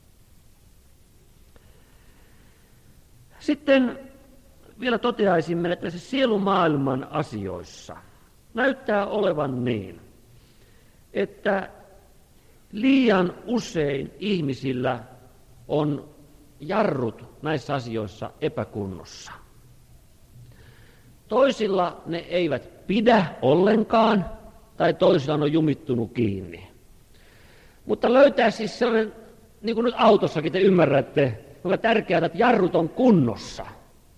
Sitten vielä toteaisimme, että se sielumaailman asioissa näyttää olevan niin, että liian usein ihmisillä on jarrut näissä asioissa epäkunnossa. Toisilla ne eivät pidä ollenkaan, tai toisilla on jumittunut kiinni. Mutta löytää siis sellainen, niin kuin nyt autossakin te ymmärrätte, kuinka tärkeää, että jarrut on kunnossa.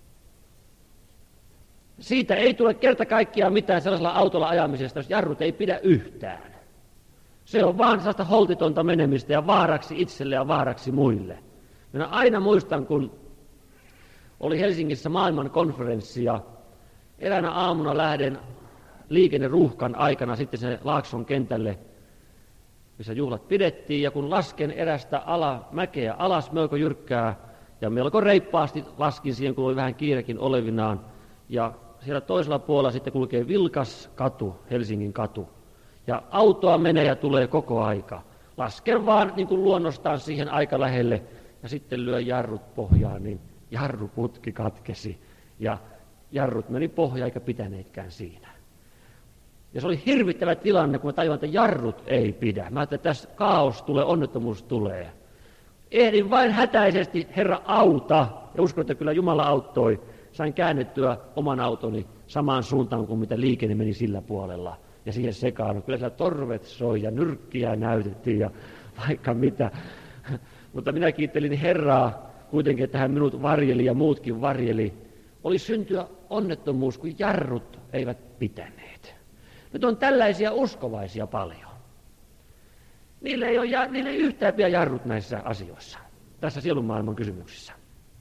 Siitä ei tule kerta kaikkiaan mitään sellaisella autolla ajamisesta, jos jarrut ei pidä yhtään. Se on vaan sellaista holtitonta menemistä ja vaaraksi itselle ja vaaraksi muille. Minä aina muistan, kun oli Helsingissä maailmankonferenssi ja eräänä aamuna lähden liikenneruuhkan aikana sitten sen Laakson kentälle, missä juhlat pidettiin, ja kun lasken erästä ala, mäkeä alas melko jyrkkää ja melko reippaasti laskin siihen, kun oli vähän kiirekin olevinaan, ja siellä toisella puolella sitten kulkee vilkas katu, Helsingin katu, ja autoa menee ja tulee koko aika. Lasken vaan niin kuin luonnostaan siihen aika lähelle, ja sitten lyö jarrut pohjaan, niin jarruputki katkesi, ja jarrut meni pohjaan eikä pitäneetkään siinä. Ja se oli hirvittävä tilanne, kun mä tajuan, että jarrut ei pidä. Mä ajattelin, että tässä kaos tulee, onnettomuus tulee. Ehdin vain hätäisesti, Herra auta, ja uskon, että kyllä Jumala auttoi. Sain käännettyä oman autoni samaan suuntaan kuin mitä liikenne meni sillä puolella. Ja siihen sekaan. Kyllä siellä torvet soi ja nyrkkiä näytettiin ja vaikka mitä. Mutta minä kiittelin Herraa kuitenkin, että hän minut varjeli ja muutkin varjeli. Oli syntyä onnettomuus, kun jarrut eivät pitäneet. Nyt on tällaisia uskovaisia paljon. Niillä ei ole, niillä ei yhtään pidä jarrut näissä asioissa, tässä sielunmaailman kysymyksissä.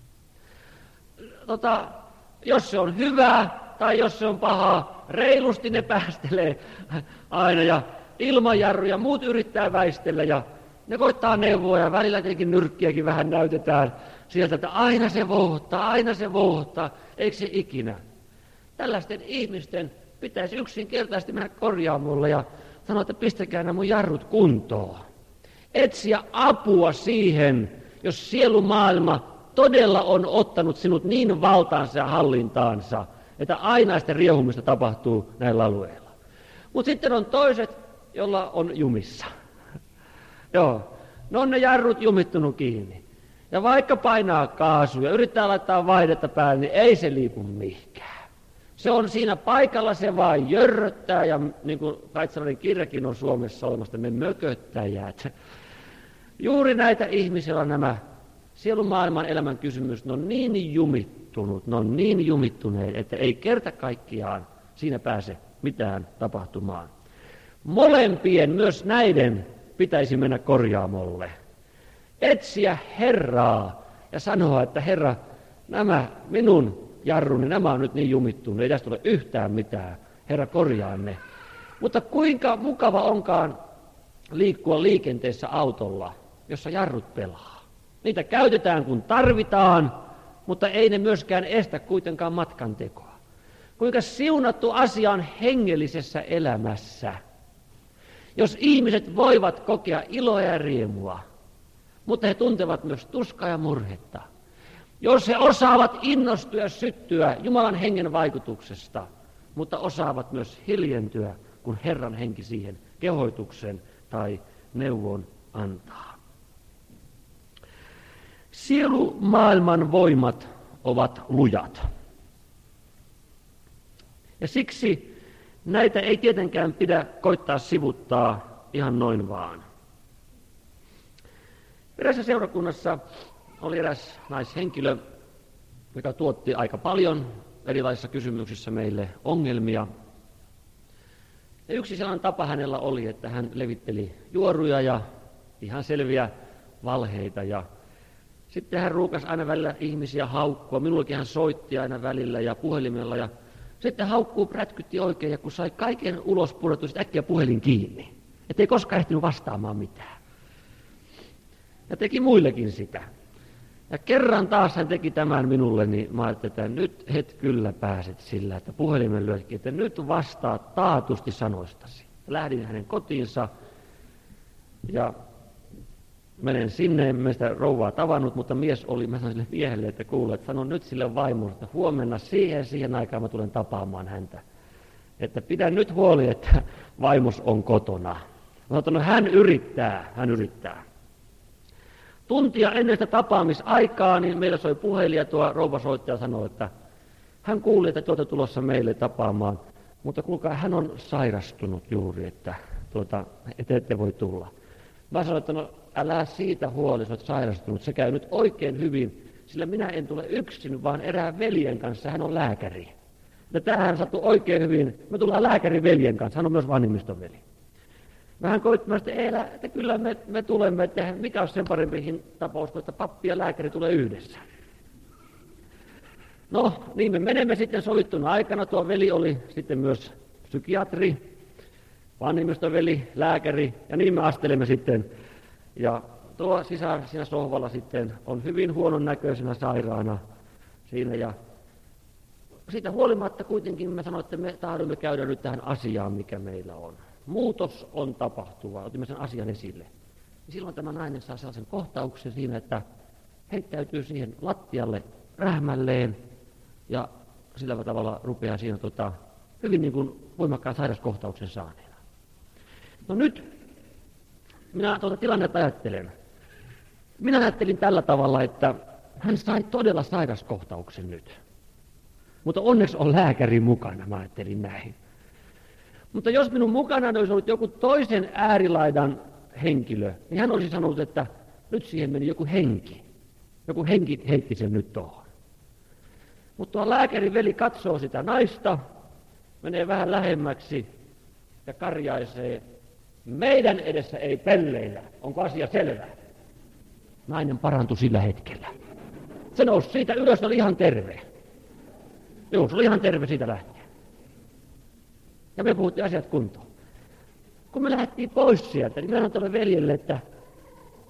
Tota, jos se on hyvää tai jos se on pahaa, reilusti ne päästelee aina ja ilman jarruja muut yrittää väistellä ja Ne koittaa neuvoa ja välillä tietenkin nyrkkiäkin vähän näytetään sieltä, että aina se vouhottaa, aina se vouhottaa, eikö se ikinä. Tällaisten ihmisten pitäisi yksinkertaisesti mennä korjaamolle ja sanoa, että pistäkää nämä mun jarrut kuntoon. Etsiä apua siihen, jos sielumaailma todella on ottanut sinut niin valtaansa ja hallintaansa, että aina sitä riehumista tapahtuu näillä alueilla. Mutta sitten on toiset, joilla on jumissa. Joo, ne on ne jarrut jumittunut kiinni. Ja vaikka painaa kaasua ja yrittää laittaa vaihdetta päälle, niin ei se liiku mihinkään. Se on siinä paikalla, se vaan jörröttää, ja niin kuin Kaitsalainen kirjakin on Suomessa olemassa, me mököttäjät. Juuri näitä ihmisillä nämä sielumaailman elämän kysymys, ne on niin jumittunut, ne on niin jumittuneet, että ei kerta kaikkiaan siinä pääse mitään tapahtumaan. Molempien, myös näiden, pitäisi mennä korjaamolle. Etsiä Herraa ja sanoa, että Herra, nämä minun jarruni, nämä on nyt niin jumittunut, ei tästä ole yhtään mitään. Herra, korjaa ne. Mutta kuinka mukava onkaan liikkua liikenteessä autolla, jossa jarrut pelaa. Niitä käytetään kun tarvitaan, mutta ei ne myöskään estä kuitenkaan matkan tekoa. Kuinka siunattu asia on hengellisessä elämässä. Jos ihmiset voivat kokea iloa ja riemua, mutta he tuntevat myös tuskaa ja murhetta. Jos he osaavat innostua ja syttyä Jumalan hengen vaikutuksesta, mutta osaavat myös hiljentyä, kun Herran henki siihen kehoituksen tai neuvon antaa. Sielumaailman voimat ovat lujat. Ja siksi näitä ei tietenkään pidä koittaa sivuttaa ihan noin vaan. Erässä seurakunnassa oli eräs naishenkilö, joka tuotti aika paljon erilaisissa kysymyksissä meille ongelmia. Ja yksi sellainen tapa hänellä oli, että hän levitteli juoruja ja ihan selviä valheita. Ja sitten hän ruukasi aina välillä ihmisiä haukkua. Minullakin hän soitti aina välillä ja puhelimella. Ja sitten haukkuu prätkytti oikein, ja kun sai kaiken ulos purettua, sitten äkkiä puhelin kiinni. Että ei koskaan ehtinyt vastaamaan mitään. Ja teki muillekin sitä. Ja kerran taas hän teki tämän minulle, niin mä ajattelin, että nyt het kyllä pääset sillä, että puhelimen lyötkin, että nyt vastaa taatusti sanoistasi. Lähdin hänen kotiinsa ja menen sinne, en sitä rouvaa tavannut, mutta mies oli, mä sanoin sille miehelle, että kuule, että sanon nyt sille vaimolle, että huomenna siihen siihen aikaan mä tulen tapaamaan häntä. Että pidä nyt huoli, että vaimos on kotona. Mä sanoin, no hän yrittää, hän yrittää. Tuntia ennen sitä tapaamisaikaa, niin meillä soi puhelin ja tuo rouvasoittaja sanoi, että hän kuuli, että te olette tulossa meille tapaamaan, mutta kuulkaa, hän on sairastunut juuri, että tuota, et ette voi tulla. Mä sanoin, että no älä siitä huoli, että olet sairastunut, se käy nyt oikein hyvin, sillä minä en tule yksin, vaan erään veljen kanssa, hän on lääkäri. Ja tämähän sattui oikein hyvin, me tullaan lääkärin veljen kanssa, hän on myös vanhimmiston veli. Vähän koittamasta, että, että kyllä me, me tulemme, että mikä on sen parempi tapaus, että pappi ja lääkäri tulee yhdessä. No, niin me menemme sitten sovittuna aikana. Tuo veli oli sitten myös psykiatri, vanhimmiston veli, lääkäri, ja niin me astelemme sitten. Ja tuo sisar siinä sohvalla sitten on hyvin huonon näköisenä sairaana siinä, ja siitä huolimatta kuitenkin me sanoimme, että me tahdomme käydä nyt tähän asiaan, mikä meillä on. Muutos on tapahtuva, otimme sen asian esille. Ja silloin tämä nainen saa sellaisen kohtauksen siinä, että heittäytyy siihen lattialle rähmälleen ja sillä tavalla rupeaa siinä tota, hyvin niin kuin voimakkaan sairaskohtauksen saaneena. No nyt minä tuota tilannetta ajattelen. Minä ajattelin tällä tavalla, että hän sai todella sairaskohtauksen nyt. Mutta onneksi on lääkäri mukana, mä ajattelin näin. Mutta jos minun mukana olisi ollut joku toisen äärilaidan henkilö, niin hän olisi sanonut, että nyt siihen meni joku henki. Joku henki heitti sen nyt tuohon. Mutta tuo lääkärin veli katsoo sitä naista, menee vähän lähemmäksi ja karjaisee. Meidän edessä ei pelleillä. Onko asia selvä? Nainen parantui sillä hetkellä. Se nousi siitä ylös, oli ihan terve. Joo, se oli ihan terve siitä lähtien. Ja me puhuttiin asiat kuntoon. Kun me lähdettiin pois sieltä, niin minä sanoin tuolle veljelle, että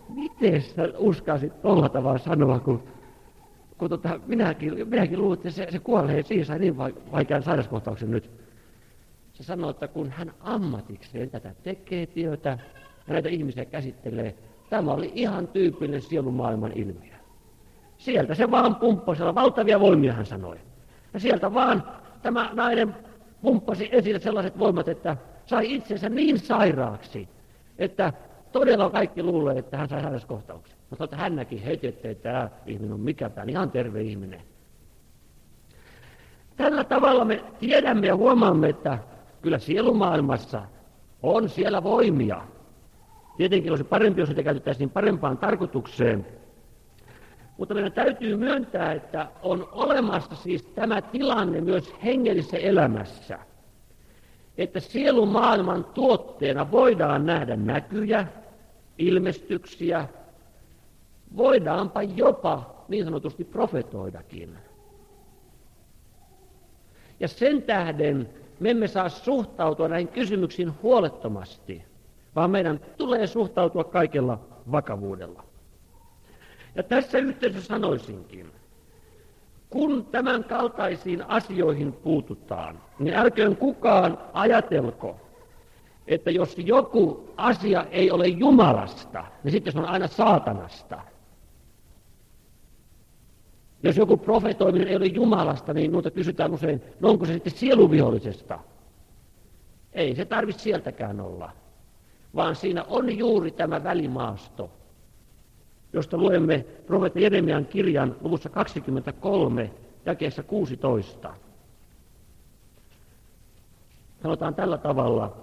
miten sä uskalsit tuolla tavalla sanoa, kun, kun tota, minäkin, minäkin luulen, että se, se kuolee siinä, sai niin vaikean sairauskohtauksen nyt. Se sanoo, että kun hän ammatikseen tätä tekee työtä ja näitä ihmisiä käsittelee, tämä oli ihan tyypillinen sielunmaailman ilmiö. Sieltä se vaan pumppasi, valtavia voimia hän sanoi. Ja sieltä vaan tämä nainen pumppasi esille sellaiset voimat, että sai itsensä niin sairaaksi, että todella kaikki luulee, että hän sai sairauskohtauksen. Mutta että hän näki heti, että tämä ihminen on mikäpään, ihan terve ihminen. Tällä tavalla me tiedämme ja huomaamme, että kyllä sielumaailmassa on siellä voimia. Tietenkin olisi parempi, jos niitä käytettäisiin parempaan tarkoitukseen. Mutta meidän täytyy myöntää, että on olemassa siis tämä tilanne myös hengellisessä elämässä, että sielumaailman tuotteena voidaan nähdä näkyjä, ilmestyksiä, voidaanpa jopa niin sanotusti profetoidakin. Ja sen tähden me emme saa suhtautua näihin kysymyksiin huolettomasti, vaan meidän tulee suhtautua kaikella vakavuudella. Ja tässä yhteydessä sanoisinkin, kun tämän kaltaisiin asioihin puututaan, niin älköön kukaan ajatelko, että jos joku asia ei ole Jumalasta, niin sitten se on aina saatanasta. Jos joku profetoiminen ei ole Jumalasta, niin minulta kysytään usein, no onko se sitten sieluvihollisesta? Ei se tarvitse sieltäkään olla, vaan siinä on juuri tämä välimaasto, josta luemme profeetta Jeremian kirjan luvussa kaksikymmentäkolme, jakeessa kuusitoista. Sanotaan tällä tavalla,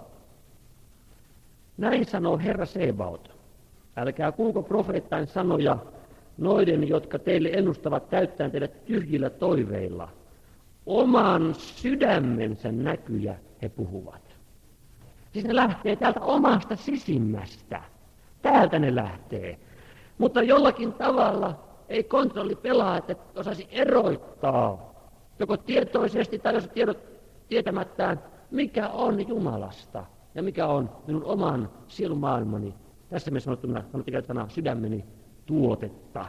näin sanoo Herra Sebaot, älkää kuulko profeettain sanoja noiden, jotka teille ennustavat täyttäen teidät tyhjillä toiveilla. Oman sydämensä näkyjä he puhuvat. Siis ne lähtee täältä omasta sisimmästä. Täältä ne lähtee. Mutta jollakin tavalla ei kontrolli pelaa, että osaisi eroittaa, joko tietoisesti tai jos tiedot tietämättään, mikä on Jumalasta ja mikä on minun oman sielumaailmani. Tässä me sanottuna, sanottiin sana sydämeni tuotetta.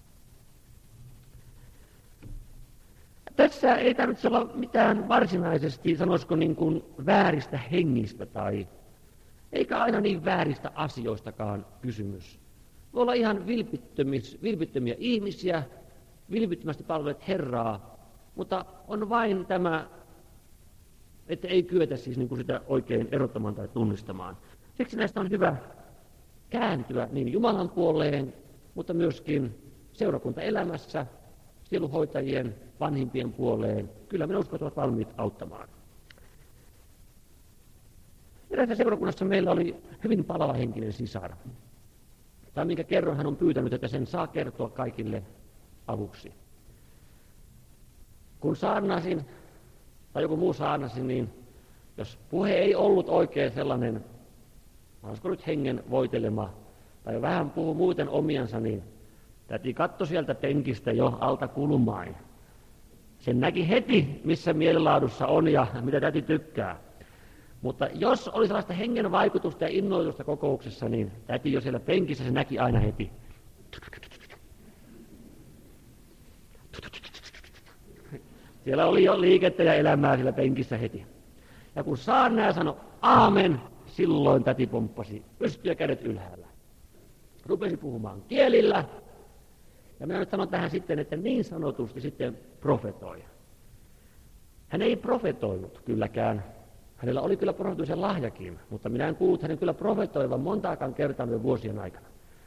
Tässä ei tarvitse olla mitään varsinaisesti, sanoisiko niin kuin vääristä hengistä tai eikä aina niin vääristä asioistakaan kysymys. Voi olla ihan vilpittömiä ihmisiä, vilpittömästi palvelevat Herraa, mutta on vain tämä, että ei kyetä siis niin kuin sitä oikein erottamaan tai tunnistamaan. Siksi näistä on hyvä kääntyä niin Jumalan puoleen, mutta myöskin seurakuntaelämässä, sielunhoitajien, vanhimpien puoleen. Kyllä minä uskon, että ovat valmiit auttamaan. Eräässä seurakunnassa meillä oli hyvin palava henkinen sisar. Tai minkä kerron hän on pyytänyt, että sen saa kertoa kaikille avuksi. Kun saarnasin, tai joku muu saarnasi, niin jos puhe ei ollut oikein sellainen, olisiko nyt hengen voitelema, tai vähän puhu muuten omiansa, niin täti katto sieltä penkistä jo alta kulmain. Sen näki heti, missä mielenlaadussa on ja mitä täti tykkää. Mutta jos oli sellaista hengen vaikutusta ja innoitusta kokouksessa, niin täti jo siellä penkissä se näki aina heti. Siellä oli jo liikettä ja elämää siellä penkissä heti. Ja kun saarnaaja sanoi aamen, silloin täti pomppasi pystyä kädet ylhäällä. Rupesi puhumaan kielillä. Ja minä nyt sanon tähän sitten, että niin sanotusti sitten profetoi. Hän ei profetoinut kylläkään. Hänellä oli kyllä profetoisen lahjakin, mutta minä en kuullut hänen kyllä profetoivan montaakaan kertaa vuosien aikana.